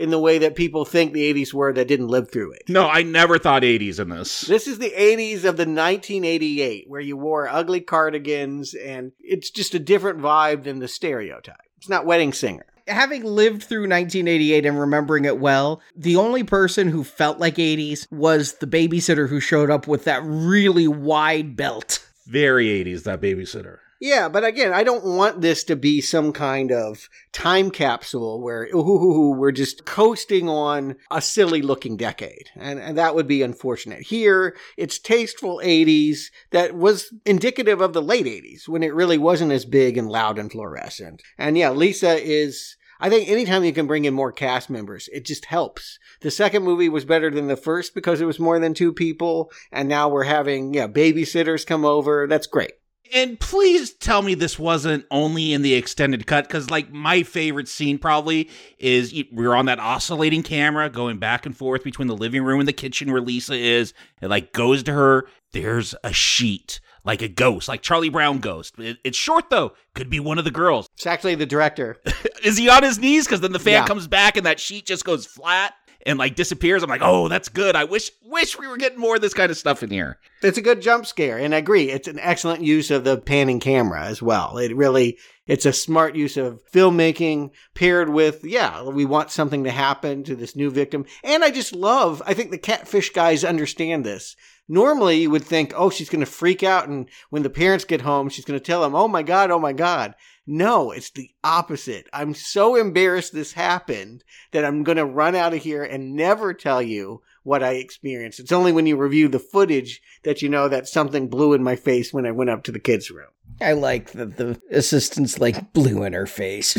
S10: in the way that people think the eighties were that didn't live through it.
S11: No, I never thought eighties in this.
S10: This is the eighties of the nineteen eighty-eight, where you wore ugly cardigans, and it's just a different vibe than the stereotype. It's not Wedding Singer.
S9: Having lived through nineteen eighty-eight and remembering it well, the only person who felt like eighties was the babysitter who showed up with that really wide belt.
S11: Very eighties, that babysitter.
S10: Yeah, but again, I don't want this to be some kind of time capsule where ooh, we're just coasting on a silly-looking decade, and, and that would be unfortunate. Here, it's tasteful eighties that was indicative of the late eighties, when it really wasn't as big and loud and fluorescent. And yeah, Lisa is... I think anytime you can bring in more cast members, it just helps. The second movie was better than the first because it was more than two people, and now we're having yeah babysitters come over. That's great.
S11: And please tell me this wasn't only in the extended cut, because, like, my favorite scene probably is we're on that oscillating camera going back and forth between the living room and the kitchen where Lisa is. It, like, goes to her. There's a sheet, like a ghost, like Charlie Brown ghost. It, it's short, though. Could be one of the girls.
S10: It's actually the director.
S11: Is he on his knees? Because then the fan
S10: Yeah.
S11: comes back and that sheet just goes flat and, like, disappears. I'm like, oh, that's good. I wish wish we were getting more of this kind of stuff in here.
S10: It's a good jump scare, and I agree. It's an excellent use of the panning camera as well. It really, it's a smart use of filmmaking paired with, yeah, we want something to happen to this new victim. And I just love, I think the Catfish guys understand this. Normally, you would think, oh, she's going to freak out, and when the parents get home, she's going to tell them, oh my God, oh my God. No, it's the opposite. I'm so embarrassed this happened that I'm going to run out of here and never tell you what I experienced. It's only when you review the footage that you know that something blew in my face when I went up to the kids' room.
S9: I like that the assistant's like blew in her face.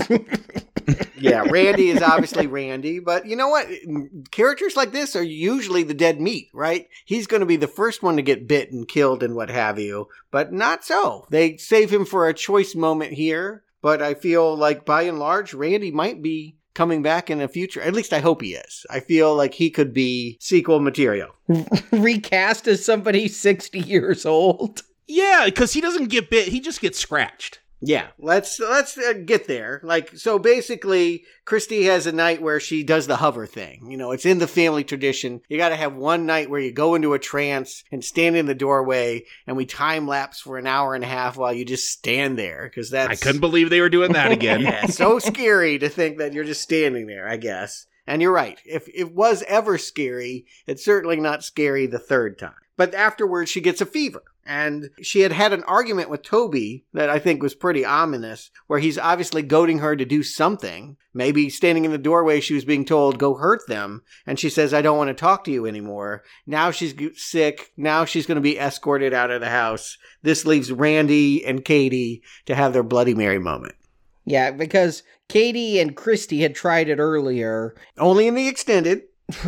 S10: Yeah, Randy is obviously Randy, but you know what? Characters like this are usually the dead meat, right? He's going to be the first one to get bit and killed and what have you, but not so. They save him for a choice moment here, but I feel like by and large, Randy might be coming back in the future. At least I hope he is. I feel like he could be sequel material.
S9: Recast as somebody sixty years old.
S11: Yeah, because he doesn't get bit. He just gets scratched.
S10: Yeah, let's let's uh, get there. Like, so basically, Christy has a night where she does the hover thing. You know, it's in the family tradition. You got to have one night where you go into a trance and stand in the doorway, and we time lapse for an hour and a half while you just stand there, because that's...
S11: I couldn't believe they were doing that again.
S10: Yeah, so scary to think that you're just standing there, I guess. And you're right. If it was ever scary, it's certainly not scary the third time. But afterwards, she gets a fever. And she had had an argument with Toby that I think was pretty ominous, where he's obviously goading her to do something. Maybe standing in the doorway, she was being told, go hurt them. And she says, I don't want to talk to you anymore. Now she's sick. Now she's going to be escorted out of the house. This leaves Randy and Katie to have their Bloody Mary moment.
S9: Yeah, because Katie and Christy had tried it earlier.
S10: Only in the extended.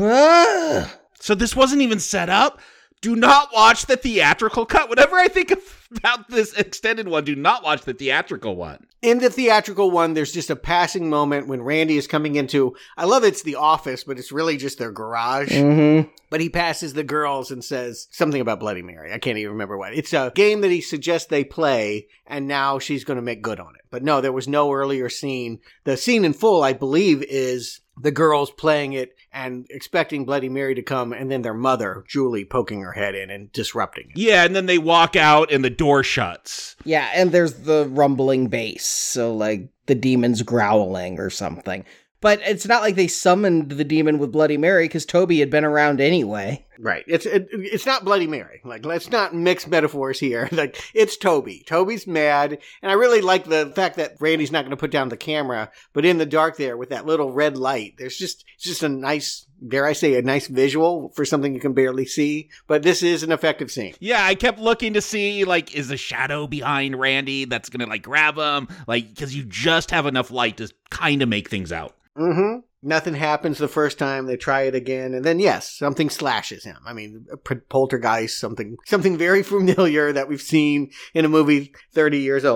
S11: So this wasn't even set up? Do not watch the theatrical cut. Whenever I think about this extended one, do not watch the theatrical one.
S10: In the theatrical one, there's just a passing moment when Randy is coming into, I love it's the office, but it's really just their garage.
S9: Mm-hmm.
S10: But he passes the girls and says something about Bloody Mary. I can't even remember what. It's a game that he suggests they play, and now she's going to make good on it. But no, there was no earlier scene. The scene in full, I believe, is the girls playing it and expecting Bloody Mary to come, and then their mother, Julie, poking her head in and disrupting it.
S11: Yeah, and then they walk out and the door shuts.
S9: Yeah, and there's the rumbling bass, so like the demon's growling or something. But it's not like they summoned the demon with Bloody Mary, because Toby had been around anyway.
S10: Right. It's it, it's not Bloody Mary. Like, let's not mix metaphors here. Like, it's Toby. Toby's mad. And I really like the fact that Randy's not going to put down the camera, but in the dark there with that little red light, there's just, it's just a nice, dare I say, a nice visual for something you can barely see. But this is an effective scene.
S11: Yeah, I kept looking to see, like, is a shadow behind Randy that's going to, like, grab him? Like, because you just have enough light to kind of make things out.
S10: Mm-hmm. Nothing happens the first time. They try it again, and then yes, something slashes him. I mean, a poltergeist, something, something very familiar that we've seen in a movie thirty years old.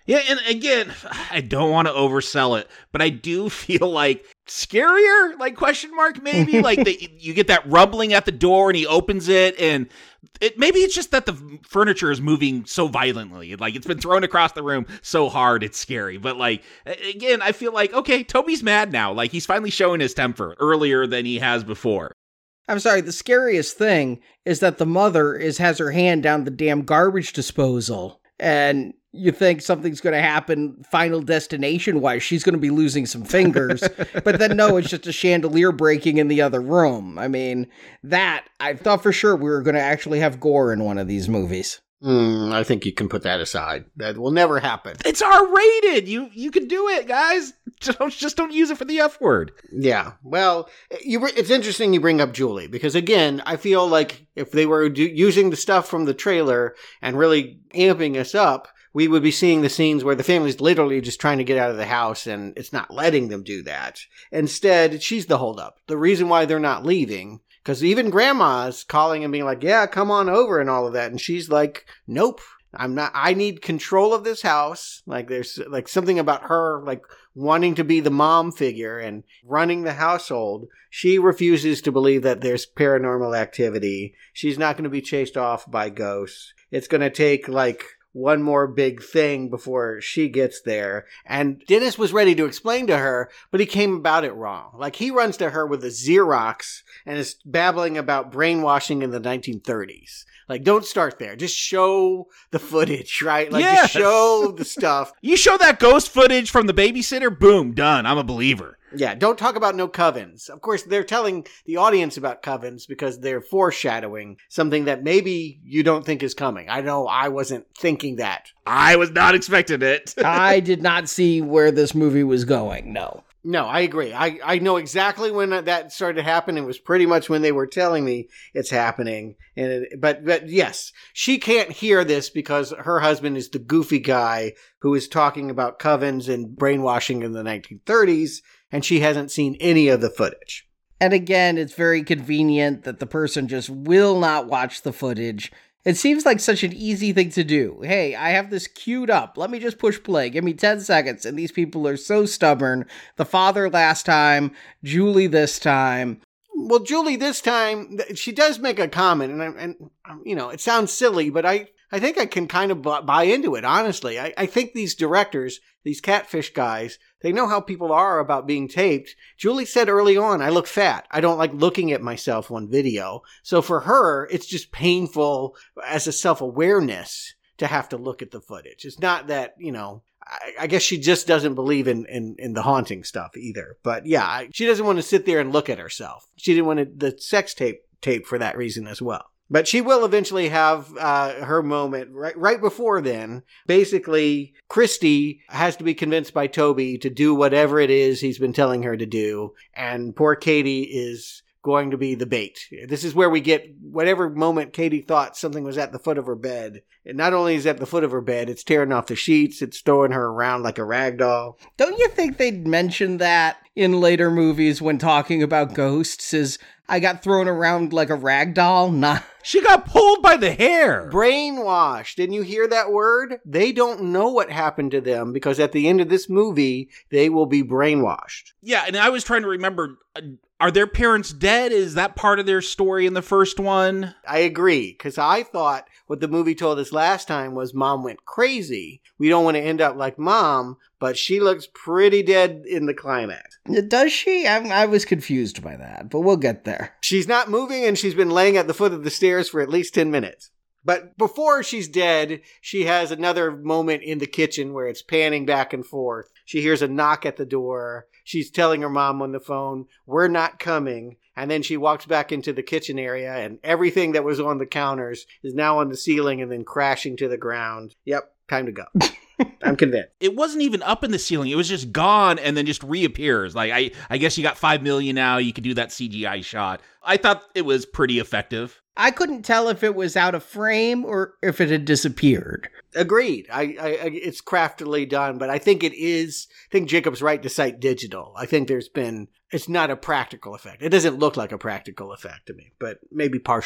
S11: Yeah, and again, I don't want to oversell it, but I do feel like scarier, like question mark maybe, like the, you get that rumbling at the door and he opens it, and it maybe it's just that the furniture is moving so violently, like it's been thrown across the room so hard it's scary. But like again, I feel like okay, Toby's mad now, like he's finally showing his temper earlier than he has before.
S9: I'm sorry, the scariest thing is that the mother is has her hand down the damn garbage disposal, and you think something's going to happen Final Destination-wise. She's going to be losing some fingers. But then, no, it's just a chandelier breaking in the other room. I mean, that, I thought for sure we were going to actually have gore in one of these movies.
S10: Mm, I think you can put that aside. That will never happen.
S11: It's R-rated. You you can do it, guys. Just don't, just don't use it for the F word.
S10: Yeah. Well, you, it's interesting you bring up Julie, because again, I feel like if they were do, using the stuff from the trailer and really amping us up, we would be seeing the scenes where the family's literally just trying to get out of the house and it's not letting them do that. Instead, she's the holdup. The reason why they're not leaving, because even grandma's calling and being like, yeah, come on over and all of that. And she's like, nope, I'm not, I need control of this house. Like there's like something about her, like wanting to be the mom figure and running the household. She refuses to believe that there's paranormal activity. She's not going to be chased off by ghosts. It's going to take like one more big thing before she gets there. And Dennis was ready to explain to her, but he came about it wrong. Like he runs to her with a Xerox and is babbling about brainwashing in the nineteen thirties. Like, don't start there. Just show the footage, right? Like,
S11: Yes.
S10: just show the stuff.
S11: You show that ghost footage from the babysitter, boom, done. I'm a believer.
S10: Yeah, don't talk about no covens. Of course, they're telling the audience about covens because they're foreshadowing something that maybe you don't think is coming. I know I wasn't thinking that.
S11: I was not expecting it.
S9: I did not see where this movie was going, no.
S10: No, I agree. I, I know exactly when that started to happen. It was pretty much when they were telling me it's happening. And it, but but yes, she can't hear this because her husband is the goofy guy who is talking about covens and brainwashing in the nineteen thirties, and she hasn't seen any of the footage.
S9: And again, it's very convenient that the person just will not watch the footage. It seems like such an easy thing to do. Hey, I have this queued up. Let me just push play. Give me ten seconds. And these people are so stubborn. The father last time, Julie this time.
S10: Well, Julie this time, she does make a comment, and, and you know, it sounds silly, but I, I think I can kind of buy into it, honestly. I, I think these directors, these catfish guys, they know how people are about being taped. Julie said early on, I look fat. I don't like looking at myself on video. So for her, it's just painful as a self-awareness to have to look at the footage. It's not that, you know, I, I guess she just doesn't believe in, in, in the haunting stuff either. But yeah, she doesn't want to sit there and look at herself. She didn't want to, the sex tape tape for that reason as well. But she will eventually have uh, her moment right, right before then. Basically, Christy has to be convinced by Toby to do whatever it is he's been telling her to do. And poor Katie is going to be the bait. This is where we get whatever moment Katie thought something was at the foot of her bed. And not only is it at the foot of her bed, it's tearing off the sheets. It's throwing her around like a rag doll.
S9: Don't you think they'd mention that in later movies when talking about ghosts? Is I got thrown around like a rag doll? Nah.
S11: She got pulled by the hair.
S10: Brainwashed. Didn't you hear that word? They don't know what happened to them because at the end of this movie, they will be brainwashed.
S11: Yeah, and I was trying to remember, uh, are their parents dead? Is that part of their story in the first one?
S10: I agree, because I thought what the movie told us last time was Mom went crazy. We don't want to end up like Mom, but she looks pretty dead in the climax.
S9: Does she? I, I was confused by that, but we'll get there.
S10: She's not moving, and she's been laying at the foot of the stairs for at least ten minutes. But before she's dead, she has another moment in the kitchen where it's panning back and forth. She hears a knock at the door. She's telling her mom on the phone, we're not coming. And then she walks back into the kitchen area, and everything that was on the counters is now on the ceiling and then crashing to the ground. Yep, time to go. I'm convinced.
S11: It wasn't even up in the ceiling. It was just gone and then just reappears. Like, I, I guess you got five million now. You could do that C G I shot. I thought it was pretty effective.
S9: I couldn't tell if it was out of frame or if it had disappeared.
S10: Agreed. I, I, I it's craftily done, but I think it is. I think Jacob's right to cite digital. I think there's been. It's not a practical effect. It doesn't look like a practical effect to me, but maybe partially.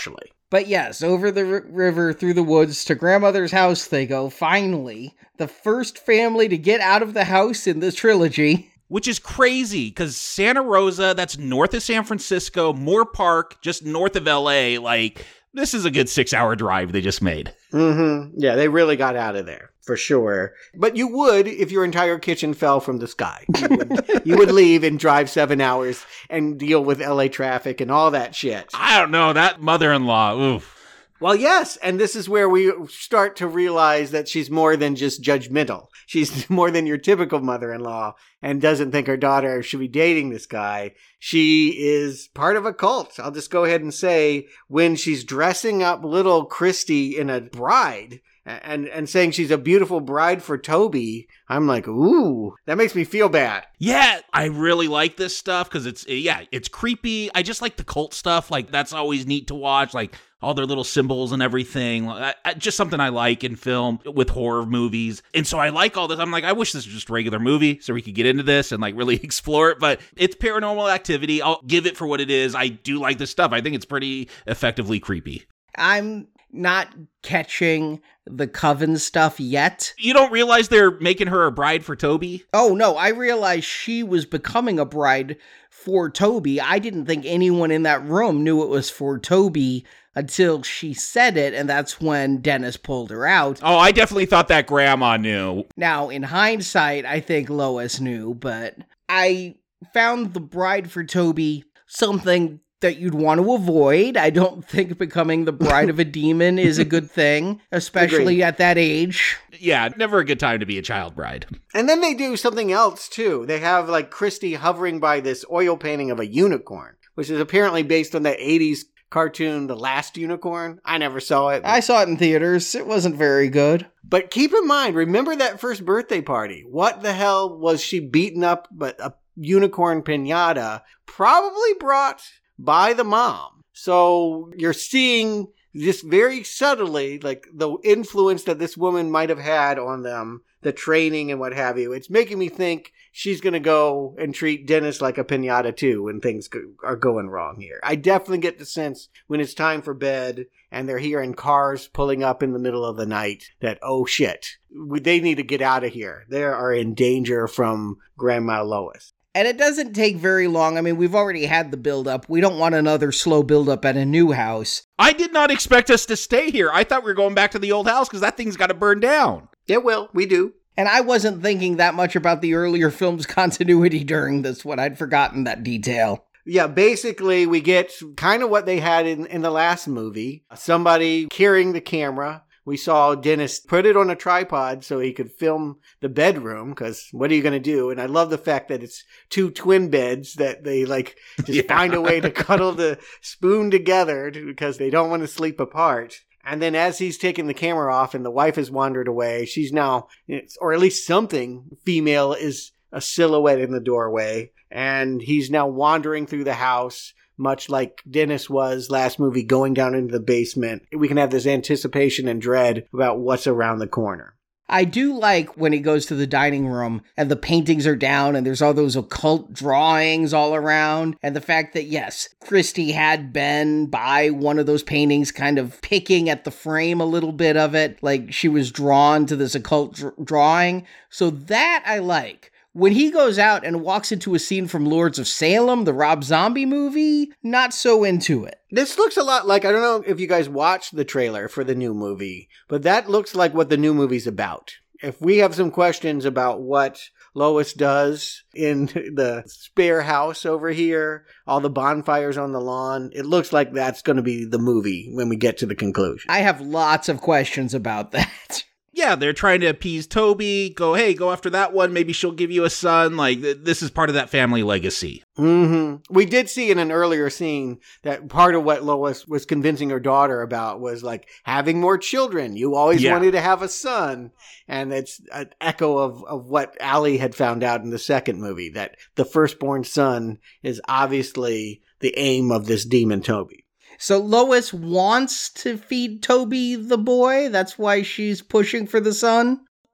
S9: But yes, over the r- river, through the woods, to grandmother's house they go, finally. The first family to get out of the house in this trilogy.
S11: Which is crazy, because Santa Rosa, that's north of San Francisco, Moore Park, just north of L A, like, this is a good six-hour drive they just made.
S10: Mm-hmm. Yeah, they really got out of there, for sure. But you would if your entire kitchen fell from the sky. You would, you would leave and drive seven hours and deal with L A traffic and all that shit.
S11: I don't know, that mother-in-law, oof.
S10: Well, yes, and this is where we start to realize that she's more than just judgmental. She's more than your typical mother-in-law and doesn't think her daughter should be dating this guy. She is part of a cult. I'll just go ahead and say, when she's dressing up little Christy in a bride and, and saying she's a beautiful bride for Toby, I'm like, ooh, that makes me feel bad.
S11: Yeah, I really like this stuff because it's, yeah, it's creepy. I just like the cult stuff. Like, that's always neat to watch. Like, all their little symbols and everything. I, I, just something I like in film with horror movies. And so I like all this. I'm like, I wish this was just a regular movie so we could get into this and like really explore it. But it's Paranormal Activity. I'll give it for what it is. I do like this stuff. I think it's pretty effectively creepy.
S9: I'm not catching the Coven stuff yet.
S11: You don't realize they're making her a bride for Toby?
S9: Oh, no. I realized she was becoming a bride for Toby. I didn't think anyone in that room knew it was for Toby until she said it, and that's when Dennis pulled her out.
S11: Oh, I definitely thought that grandma knew.
S9: Now, in hindsight, I think Lois knew, but I found the bride for Toby something that you'd want to avoid. I don't think becoming the bride of a demon is a good thing, especially
S10: Agreed.
S9: At that age.
S11: Yeah, never a good time to be a child bride.
S10: And then they do something else, too. They have, like, Christy hovering by this oil painting of a unicorn, which is apparently based on that eighties cartoon, The Last Unicorn. I never saw it.
S9: I saw it in theaters. It wasn't very good.
S10: But keep in mind, remember that first birthday party. What the hell was she beaten up but a unicorn piñata, probably brought by the mom. So you're seeing just very subtly, like, the influence that this woman might have had on them, the training and what have you. It's making me think she's going to go and treat Dennis like a piñata too when things go- are going wrong here. I definitely get the sense when it's time for bed and they're hearing cars pulling up in the middle of the night that, oh shit, they need to get out of here. They are in danger from Grandma Lois.
S9: And it doesn't take very long. I mean, we've already had the build-up. We don't want another slow build-up at a new house.
S11: I did not expect us to stay here. I thought we were going back to the old house because that thing's got to burn down.
S10: It will. We do.
S9: And I wasn't thinking that much about the earlier film's continuity during this one. I'd forgotten that detail.
S10: Yeah, basically, we get kind of what they had in, in the last movie. Somebody carrying the camera. We saw Dennis put it on a tripod so he could film the bedroom, because what are you going to do? And I love the fact that it's two twin beds that they, like, just yeah. find a way to cuddle the spoon together to, because they don't want to sleep apart. And then as he's taking the camera off and the wife has wandered away, she's now, or at least something female, is a silhouette in the doorway. And he's now wandering through the house, much like Dennis was last movie, going down into the basement. We can have this anticipation and dread about what's around the corner.
S9: I do like when he goes to the dining room and the paintings are down and there's all those occult drawings all around. And the fact that, yes, Christy had been by one of those paintings, kind of picking at the frame a little bit of it. Like she was drawn to this occult dr- drawing. So that I like. When he goes out and walks into a scene from Lords of Salem, the Rob Zombie movie, not so into it.
S10: This looks a lot like, I don't know if you guys watched the trailer for the new movie, but that looks like what the new movie's about. If we have some questions about what Lois does in the spare house over here, all the bonfires on the lawn, it looks like that's going to be the movie when we get to the conclusion.
S9: I have lots of questions about that.
S11: Yeah, they're trying to appease Toby, go, hey, go after that one, maybe she'll give you a son. Like, th- this is part of that family legacy.
S10: Mm-hmm. We did see in an earlier scene that part of what Lois was convincing her daughter about was, like, having more children. You always yeah. wanted to have a son. And it's an echo of, of what Allie had found out in the second movie, that the firstborn son is obviously the aim of this demon Toby.
S9: So Lois wants to feed Toby the boy? That's why she's pushing for the son?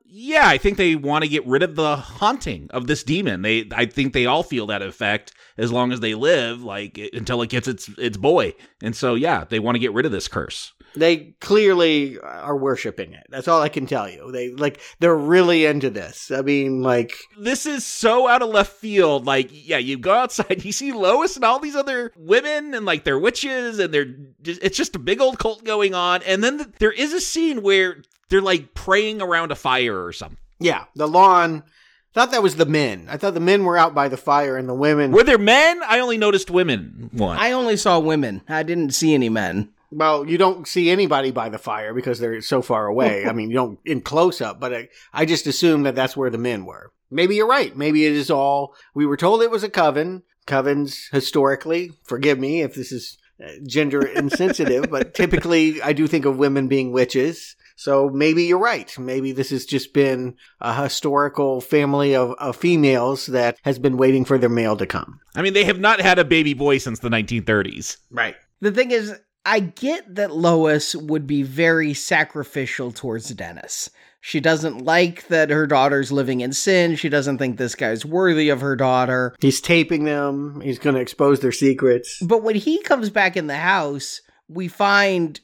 S11: Yeah, I think they want to get rid of the haunting of this demon. They, I think they all feel that effect as long as they live, like it, until it gets its its boy. And so, yeah, they want to get rid of this curse.
S10: They clearly are worshiping it. That's all I can tell you. They like they're really into this. I mean, like
S11: this is so out of left field. Like, yeah, you go outside, you see Lois and all these other women, and like they're witches, and they're just, it's just a big old cult going on. And then the, there is a scene where they're like praying around a fire or something.
S10: Yeah, the lawn. I thought that was the men. I thought the men were out by the fire and the women.
S11: Were there men? I only noticed women. One.
S9: I only saw women. I didn't see any men.
S10: Well, you don't see anybody by the fire because they're so far away. I mean, you don't in close up, but I, I just assumed that that's where the men were. Maybe you're right. Maybe it is all, we were told it was a coven. Covens, historically, forgive me if this is gender insensitive, but typically I do think of women being witches. So maybe you're right. Maybe this has just been a historical family of, of females that has been waiting for their male to come.
S11: I mean, they have not had a baby boy since the nineteen thirties.
S10: Right.
S9: The thing is, I get that Lois would be very sacrificial towards Dennis. She doesn't like that her daughter's living in sin. She doesn't think this guy's worthy of her daughter.
S10: He's taping them. He's going to expose their secrets.
S9: But when he comes back in the house, we find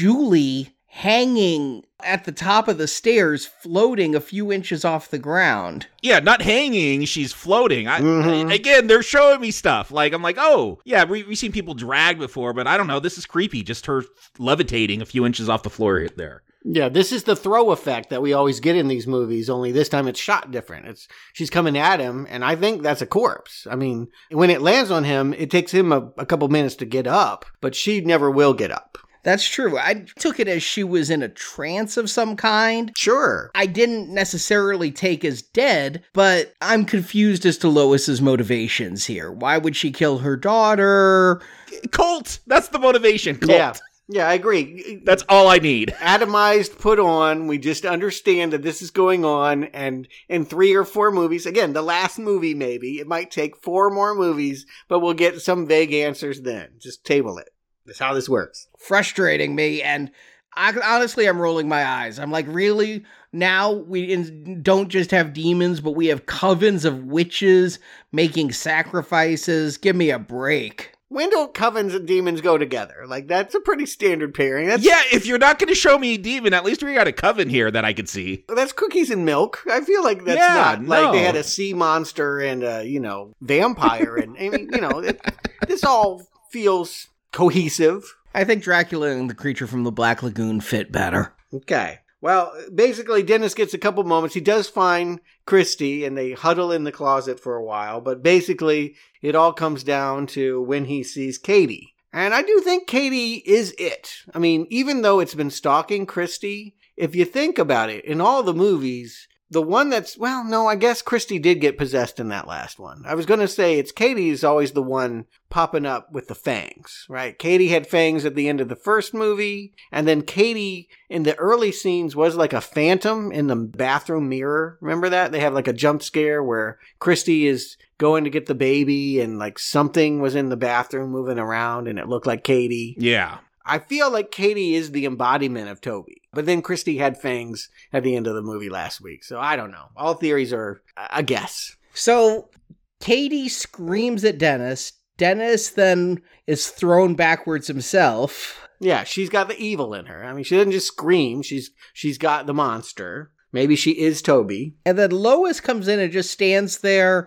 S9: Julie hanging at the top of the stairs, floating a few inches off the ground.
S11: Yeah, not hanging, she's floating. I,
S10: mm-hmm.
S11: I, again, they're showing me stuff. Like, I'm like, oh, yeah, we, we've seen people drag before, but I don't know, this is creepy. Just her levitating a few inches off the floor there.
S10: Yeah, this is the throw effect that we always get in these movies, only this time it's shot different. It's she's coming at him, and I think that's a corpse. I mean, when it lands on him, it takes him a, a couple minutes to get up, but she never will get up.
S9: That's true. I took it as she was in a trance of some kind.
S10: Sure.
S9: I didn't necessarily take as dead, but I'm confused as to Lois's motivations here. Why would she kill her daughter?
S11: Cult! That's the motivation. Cult.
S10: Yeah. Yeah, I agree.
S11: That's all I need.
S10: Atomized, put on. We just understand that this is going on. And in three or four movies, again, the last movie maybe, it might take four more movies, but we'll get some vague answers then. Just table it. That's how this works.
S9: Frustrating me, and I, honestly, I'm rolling my eyes. I'm like, really? Now we in, don't just have demons, but we have covens of witches making sacrifices. Give me a break.
S10: When do covens and demons go together? Like, that's a pretty standard pairing. That's,
S11: yeah, if you're not going to show me a demon, at least we got a coven here that I could see.
S10: That's cookies and milk. I feel like that's
S11: yeah,
S10: not
S11: no.
S10: like they had a sea monster and a, you know, vampire. and, I mean, you know, it, this all feels cohesive.
S9: I think Dracula and the Creature from the Black Lagoon fit better.
S10: Okay. Well, basically, Dennis gets a couple moments. He does find Christy, and they huddle in the closet for a while. But basically, it all comes down to when he sees Katie. And I do think Katie is it. I mean, even though it's been stalking Christy, if you think about it, in all the movies, the one that's, well, no, I guess Christy did get possessed in that last one. I was going to say it's Katie's always the one popping up with the fangs, right? Katie had fangs at the end of the first movie. And then Katie in the early scenes was like a phantom in the bathroom mirror. Remember that? They have like a jump scare where Christy is going to get the baby and like something was in the bathroom moving around and it looked like Katie.
S11: Yeah.
S10: I feel like Katie is the embodiment of Toby. But then Christy had fangs at the end of the movie last week. So I don't know. All theories are a guess.
S9: So Katie screams at Dennis. Dennis then is thrown backwards himself.
S10: Yeah, she's got the evil in her. I mean, she doesn't just scream. She's She's got the monster. Maybe she is Toby.
S9: And then Lois comes in and just stands there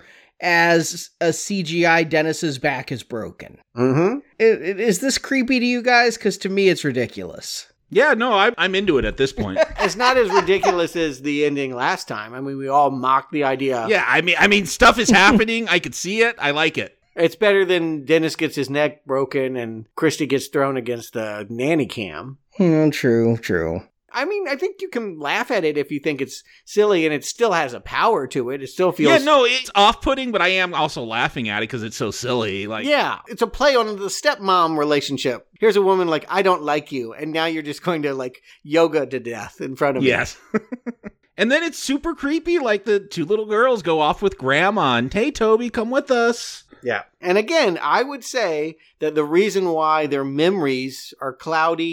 S9: as a C G I Dennis's back is broken.
S10: Mm-hmm.
S9: Is, is this creepy to you guys? Because to me, it's ridiculous.
S11: Yeah, no, I, I'm into it at this point.
S10: It's not as ridiculous as the ending last time. I mean, we all mocked the idea.
S11: Yeah, I mean, I mean, stuff is happening. I could see it. I like it.
S10: It's better than Dennis gets his neck broken and Christy gets thrown against the nanny cam.
S9: Hmm, true, true.
S10: I mean, I think you can laugh at it if you think it's silly and it still has a power to it. It still feels...
S11: Yeah, no, it's off-putting, but I am also laughing at it because it's so silly. Like,
S10: yeah, it's a play on the stepmom relationship. Here's a woman like, I don't like you, and now you're just going to, like, yoga to death in front of me.
S11: Yes. And then it's super creepy, like the two little girls go off with Grandma and, hey, Toby, come with us.
S10: Yeah. And again, I would say that the reason why their memories are cloudy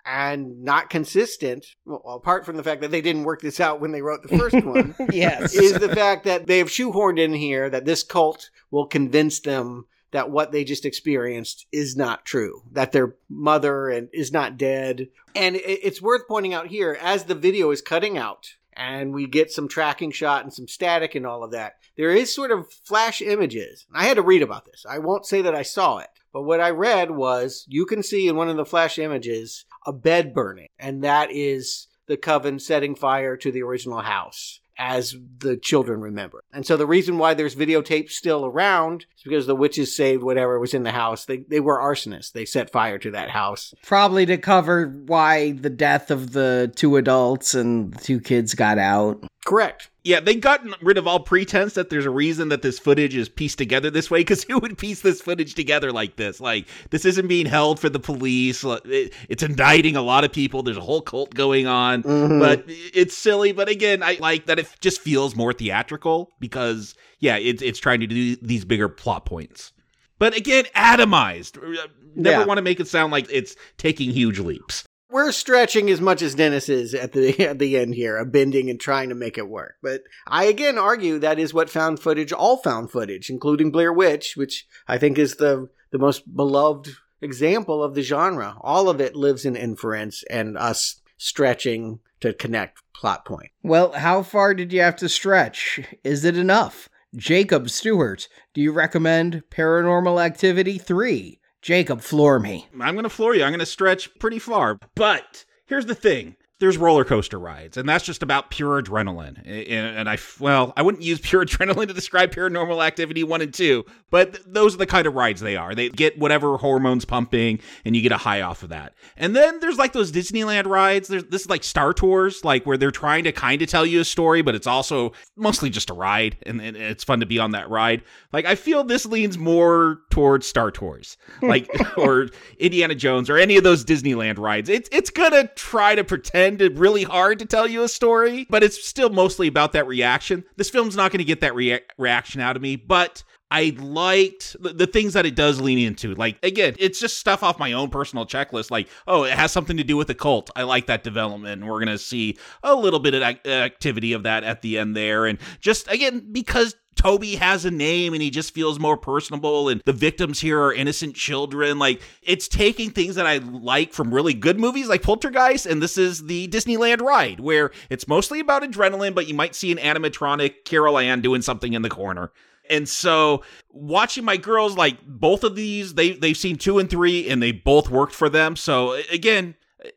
S10: and not consistent, well, apart from the fact that they didn't work this out when they wrote the first one,
S9: yes,
S10: is the fact that they've shoehorned in here that this cult will convince them that what they just experienced is not true, that their mother and is not dead. And it's worth pointing out here, as the video is cutting out and we get some tracking shot and some static and all of that, there is sort of flash images. I had to read about this. I won't say that I saw it, but what I read was you can see in one of the flash images a bed burning, and that is the coven setting fire to the original house, as the children remember. And so the reason why there's videotape still around is because the witches saved whatever was in the house. They they were arsonists. They set fire to that house.
S9: Probably to cover why the death of the two adults and the two kids got out.
S10: Correct.
S11: Yeah, they gotten rid of all pretense that there's a reason that this footage is pieced together this way, because who would piece this footage together like this? Like, this isn't being held for the police. It, it's indicting a lot of people. There's a whole cult going on. Mm-hmm. But it's silly. But again, I like that it just feels more theatrical because, yeah, it's, it's trying to do these bigger plot points. But again, atomized. Never yeah. want to make it sound like it's taking huge leaps.
S10: We're stretching as much as Dennis is at the at the end here, bending and trying to make it work. But I again argue that is what found footage, all found footage, including Blair Witch, which I think is the, the most beloved example of the genre. All of it lives in inference and us stretching to connect plot point.
S9: Well, how far did you have to stretch? Is it enough? Jacob Stewart, do you recommend Paranormal Activity three? Jacob, floor me.
S11: I'm going to floor you. I'm going to stretch pretty far. But here's the thing. There's roller coaster rides, and that's just about pure adrenaline. And I, well, I wouldn't use pure adrenaline to describe Paranormal Activity one and two, but those are the kind of rides they are. They get whatever hormones pumping, and you get a high off of that. And then there's like those Disneyland rides. There's this is like Star Tours, like where they're trying to kind of tell you a story, but it's also mostly just a ride, and, and it's fun to be on that ride. Like, I feel this leans more towards Star Tours, like, or Indiana Jones, or any of those Disneyland rides. It's, it's gonna try to pretend really hard to tell you a story, but it's still mostly about that reaction. This film's not going to get that rea- reaction out of me, but I liked the, the things that it does lean into. Like, again, it's just stuff off my own personal checklist. Like, oh, it has something to do with the cult. I like that development. And we're going to see a little bit of ac- activity of that at the end there. And just, again, because Toby has a name and he just feels more personable, and the victims here are innocent children. Like, it's taking things that I like from really good movies like Poltergeist, and this is the Disneyland ride where it's mostly about adrenaline, but you might see an animatronic Carol Ann doing something in the corner. And so watching my girls, like, both of these, they, they've seen two and three and they both worked for them. So again,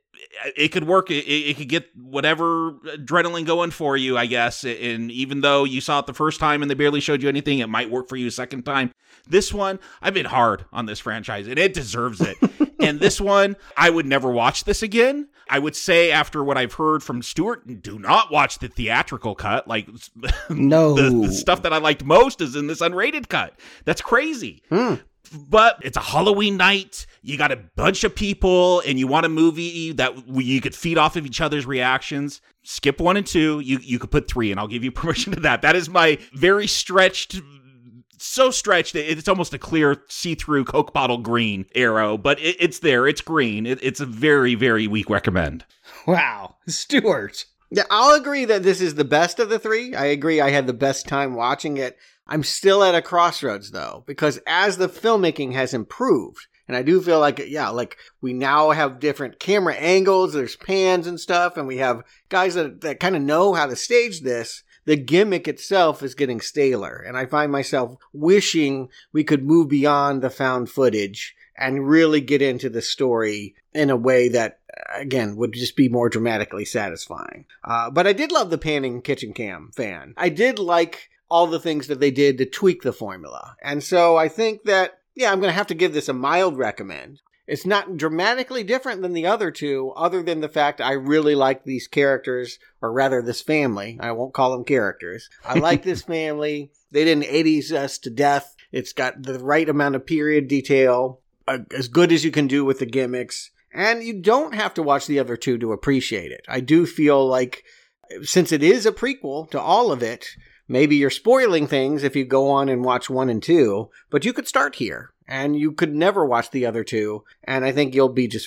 S11: it could work. It, it could get whatever adrenaline going for you, I guess. And even though you saw it the first time and they barely showed you anything, it might work for you a second time. This one, I've been hard on this franchise and it deserves it. And this one, I would never watch this again. I would say, after what I've heard from Stuart, do not watch the theatrical cut. Like,
S9: no,
S11: the, the stuff that I liked most is in this unrated cut. That's crazy.
S10: Hmm.
S11: But it's a Halloween night. You got a bunch of people and you want a movie that you could feed off of each other's reactions. Skip one and two. You, you could put three, and I'll give you permission to that. That is my very stretched, so stretched, it's almost a clear see-through Coke bottle green arrow, but it, it's there. It's green. It, it's a very, very weak recommend.
S9: Wow. Stuart.
S10: Yeah, I'll agree that this is the best of the three. I agree I had the best time watching it. I'm still at a crossroads, though, because as the filmmaking has improved, and I do feel like, yeah, like we now have different camera angles, there's pans and stuff, and we have guys that, that kind of know how to stage this, the gimmick itself is getting staler. And I find myself wishing we could move beyond the found footage and really get into the story in a way that, again, would just be more dramatically satisfying. Uh, but I did love the panning kitchen cam fan. I did like all the things that they did to tweak the formula. And so I think that, yeah, I'm going to have to give this a mild recommend. It's not dramatically different than the other two, other than the fact I really like these characters, or rather this family. I won't call them characters. I like this family. They didn't eighties us to death. It's got the right amount of period detail, uh, as good as you can do with the gimmicks. And you don't have to watch the other two to appreciate it. I do feel like, since it is a prequel to all of it, maybe you're spoiling things if you go on and watch one and two, but you could start here and you could never watch the other two, and I think you'll be just fine.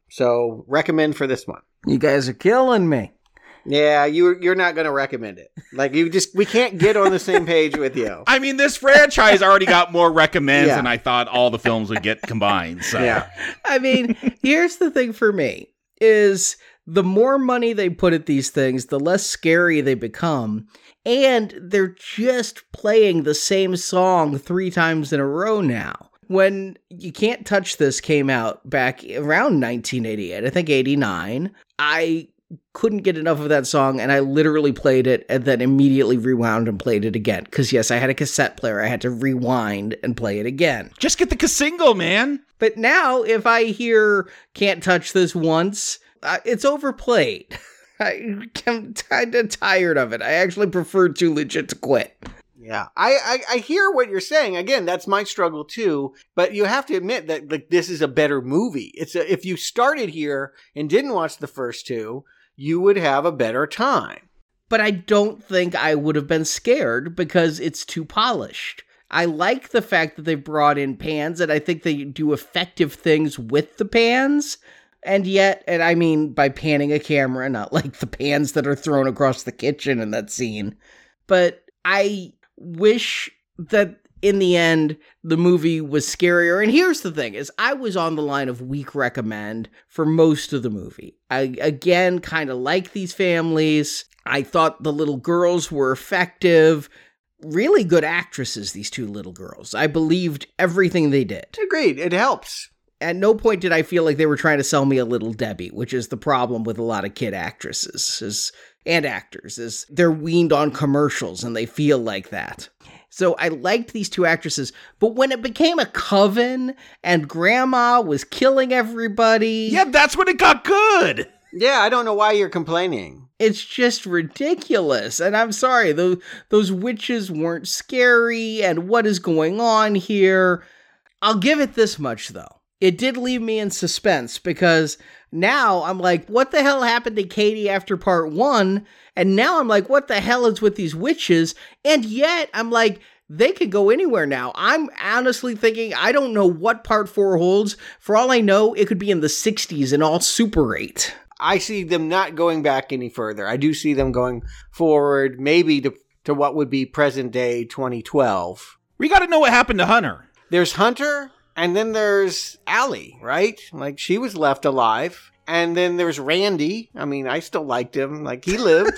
S10: So recommend for this one.
S9: You guys are killing me.
S10: Yeah, you you're not going to recommend it. Like you just we can't get on the same page with you.
S11: I mean, this franchise already got more recommends
S10: Yeah.
S11: than I thought all the films would get combined. So
S10: Yeah.
S9: I mean, here's the thing for me is the more money they put at these things, the less scary they become. And they're just playing the same song three times in a row now. When You Can't Touch This came out back around nineteen eighty-eight, I think eighty-nine, I couldn't get enough of that song, and I literally played it and then immediately rewound and played it again. Because yes, I had a cassette player. I had to rewind and play it again.
S11: just get the single, man.
S9: But now, if I hear Can't Touch This once, uh, it's overplayed. I, I'm kind of tired of it. I actually prefer Too Legit to Quit.
S10: Yeah, I, I I hear what you're saying. Again, that's my struggle too. But you have to admit that like this is a better movie. It's a, if you started here and didn't watch the first two, you would have a better time.
S9: But I don't think I would have been scared because it's too polished. I like the fact that they brought in pans, and I think they do effective things with the pans. And yet, and I mean by panning a camera, not like the pans that are thrown across the kitchen in that scene. But I wish that in the end, the movie was scarier. And here's the thing, is I was on the line of weak recommend for most of the movie. I, again, kind of like these families. I thought the little girls were effective. Really good actresses, these two little girls. I believed everything they did.
S10: Agreed. It helps.
S9: At no point did I feel like they were trying to sell me a Little Debbie, which is the problem with a lot of kid actresses is, and actors, is they're weaned on commercials and they feel like that. So I liked these two actresses, but when it became a coven and Grandma was killing everybody...
S11: Yeah, that's when it got good!
S10: Yeah, I don't know why you're complaining.
S9: It's just ridiculous. And I'm sorry, those, those witches weren't scary, and what is going on here? I'll give it this much, though. It did leave me in suspense because now I'm like, what the hell happened to Katie after part one? And now I'm like, what the hell is with these witches? And yet I'm like, they could go anywhere now. I'm honestly thinking, I don't know what part four holds. For all I know, it could be in the sixties and all Super eight.
S10: I see them not going back any further. I do see them going forward, maybe to, to what would be present day twenty twelve.
S11: We got to know what happened to Hunter.
S10: There's Hunter. And then there's Allie, right? Like, she was left alive. And then there's Randy. I mean, I still liked him. Like, he lived.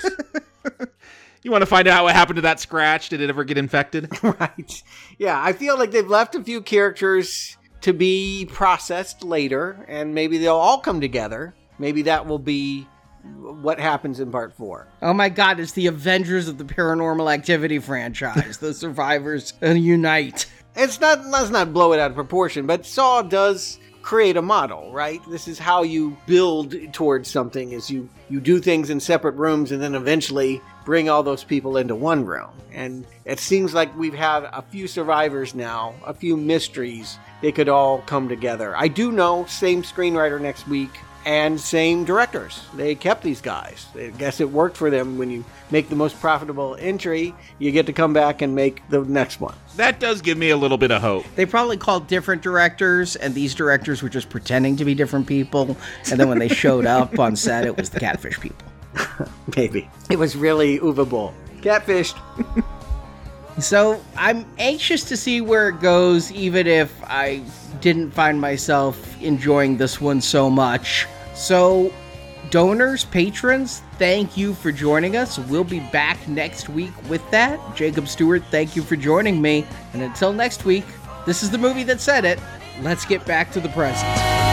S11: You want to find out what happened to that scratch? Did it ever get infected?
S10: Right. Yeah, I feel like they've left a few characters to be processed later. And maybe they'll all come together. Maybe that will be what happens in part four.
S9: Oh my God, it's the Avengers of the Paranormal Activity franchise. The survivors unite.
S10: It's not, let's not blow it out of proportion, but Saw does create a model, right? This is how you build towards something, is you, you do things in separate rooms and then eventually bring all those people into one room. And it seems like we've had a few survivors now, a few mysteries. They could all come together. I do know, same screenwriter next week and same directors. They kept these guys. I guess it worked for them. When you make the most profitable entry, you get to come back and make the next one.
S11: That does give me a little bit of hope.
S9: They probably called different directors, and these directors were just pretending to be different people. And then when they showed up on set, it was the Catfish people.
S10: Maybe. It was really Uwe Boll. Catfished.
S9: So I'm anxious to see where it goes, even if I didn't find myself enjoying this one so much. So, donors, patrons, thank you for joining us. We'll be back next week with that. Jacob Stewart, thank you for joining me. And until next week, this is the movie that said it. Let's get back to the present.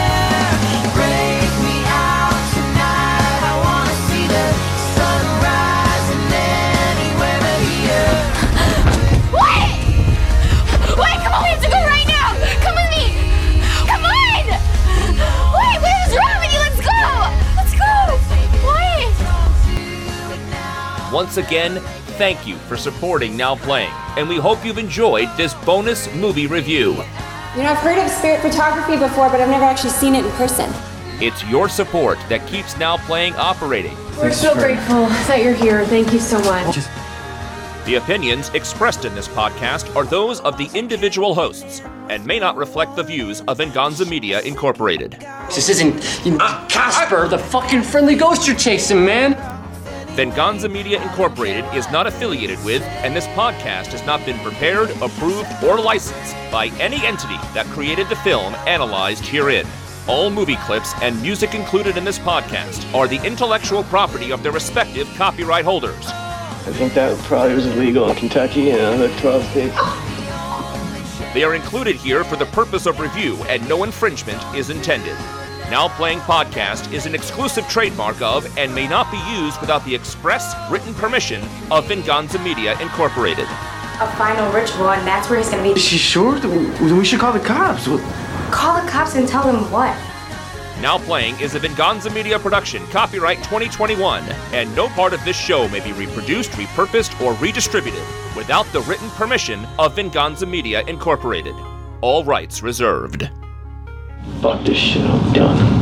S3: Once again, thank you for supporting Now Playing, and we hope you've enjoyed this bonus movie review.
S12: You know, I've heard of spirit photography before, but I've never actually seen it in person.
S3: It's your support that keeps Now Playing operating.
S13: We're so grateful that you're here. Thank you so much.
S5: Just
S3: The opinions expressed in this podcast are those of the individual hosts and may not reflect the views of Venganza Media Incorporated.
S13: This isn't you know, uh, Casper, I, the fucking friendly ghost you're chasing, man.
S3: Venganza Media Incorporated is not affiliated with, and this podcast has not been prepared, approved, or licensed by any entity that created the film analyzed herein. All movie clips and music included in this podcast are the intellectual property of their respective copyright holders.
S8: I think that probably was illegal in Kentucky and other twelve states.
S3: They are included here for the purpose of review, and no infringement is intended. Now Playing Podcast is an exclusive trademark of and may not be used without the express written permission of Venganza Media Incorporated.
S12: A final ritual, and that's where he's gonna be.
S8: Is she sure? We should call the cops.
S12: Call the cops and tell them what?
S3: Now Playing is a Venganza Media production, copyright twenty twenty-one, and no part of this show may be reproduced, repurposed, or redistributed without the written permission of Venganza Media Incorporated. All rights reserved.
S8: Fuck this shit, I'm done.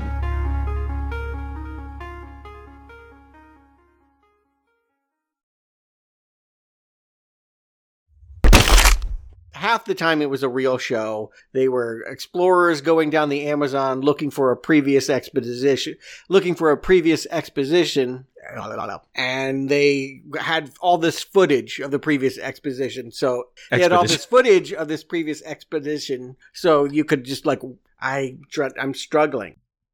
S10: Half the time it was a real show. They were explorers going down the Amazon looking for a previous expedition, looking for a previous exposition, and they had all this footage of the previous exposition. So they had all this footage of this previous expedition, so you could just like, I, I'm struggling.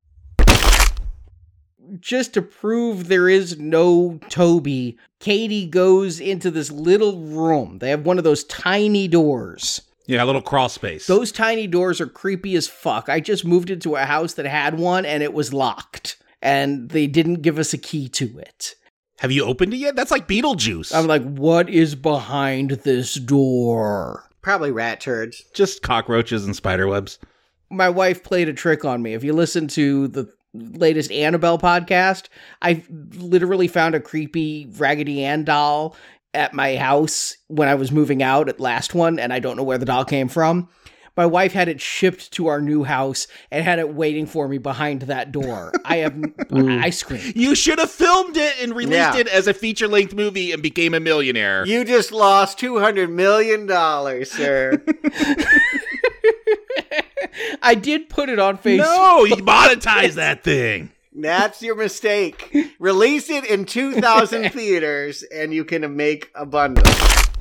S9: Just to prove there is no Toby, Katie goes into this little room. They have one of those tiny doors.
S11: Yeah, a little crawl space.
S9: Those tiny doors are creepy as fuck. I just moved into a house that had one and it was locked. And they didn't give us a key to it.
S11: Have you opened it yet? That's like Beetlejuice.
S9: I'm like, what is behind this door?
S10: Probably rat turds.
S11: Just cockroaches and spider webs.
S9: My wife played a trick on me. If you listen to the latest Annabelle podcast, I literally found a creepy Raggedy Ann doll at my house when I was moving out at last one, and I don't know where the doll came from. My wife had it shipped to our new house and had it waiting for me behind that door. I have, I screamed.
S11: You should have filmed it and released
S10: yeah.
S11: it as a feature-length movie and became a millionaire.
S10: You just lost two hundred million dollars, sir.
S9: I did put it on Facebook.
S11: No, you monetize that thing.
S10: That's your mistake. Release it in two thousand theaters and you can make a bundle.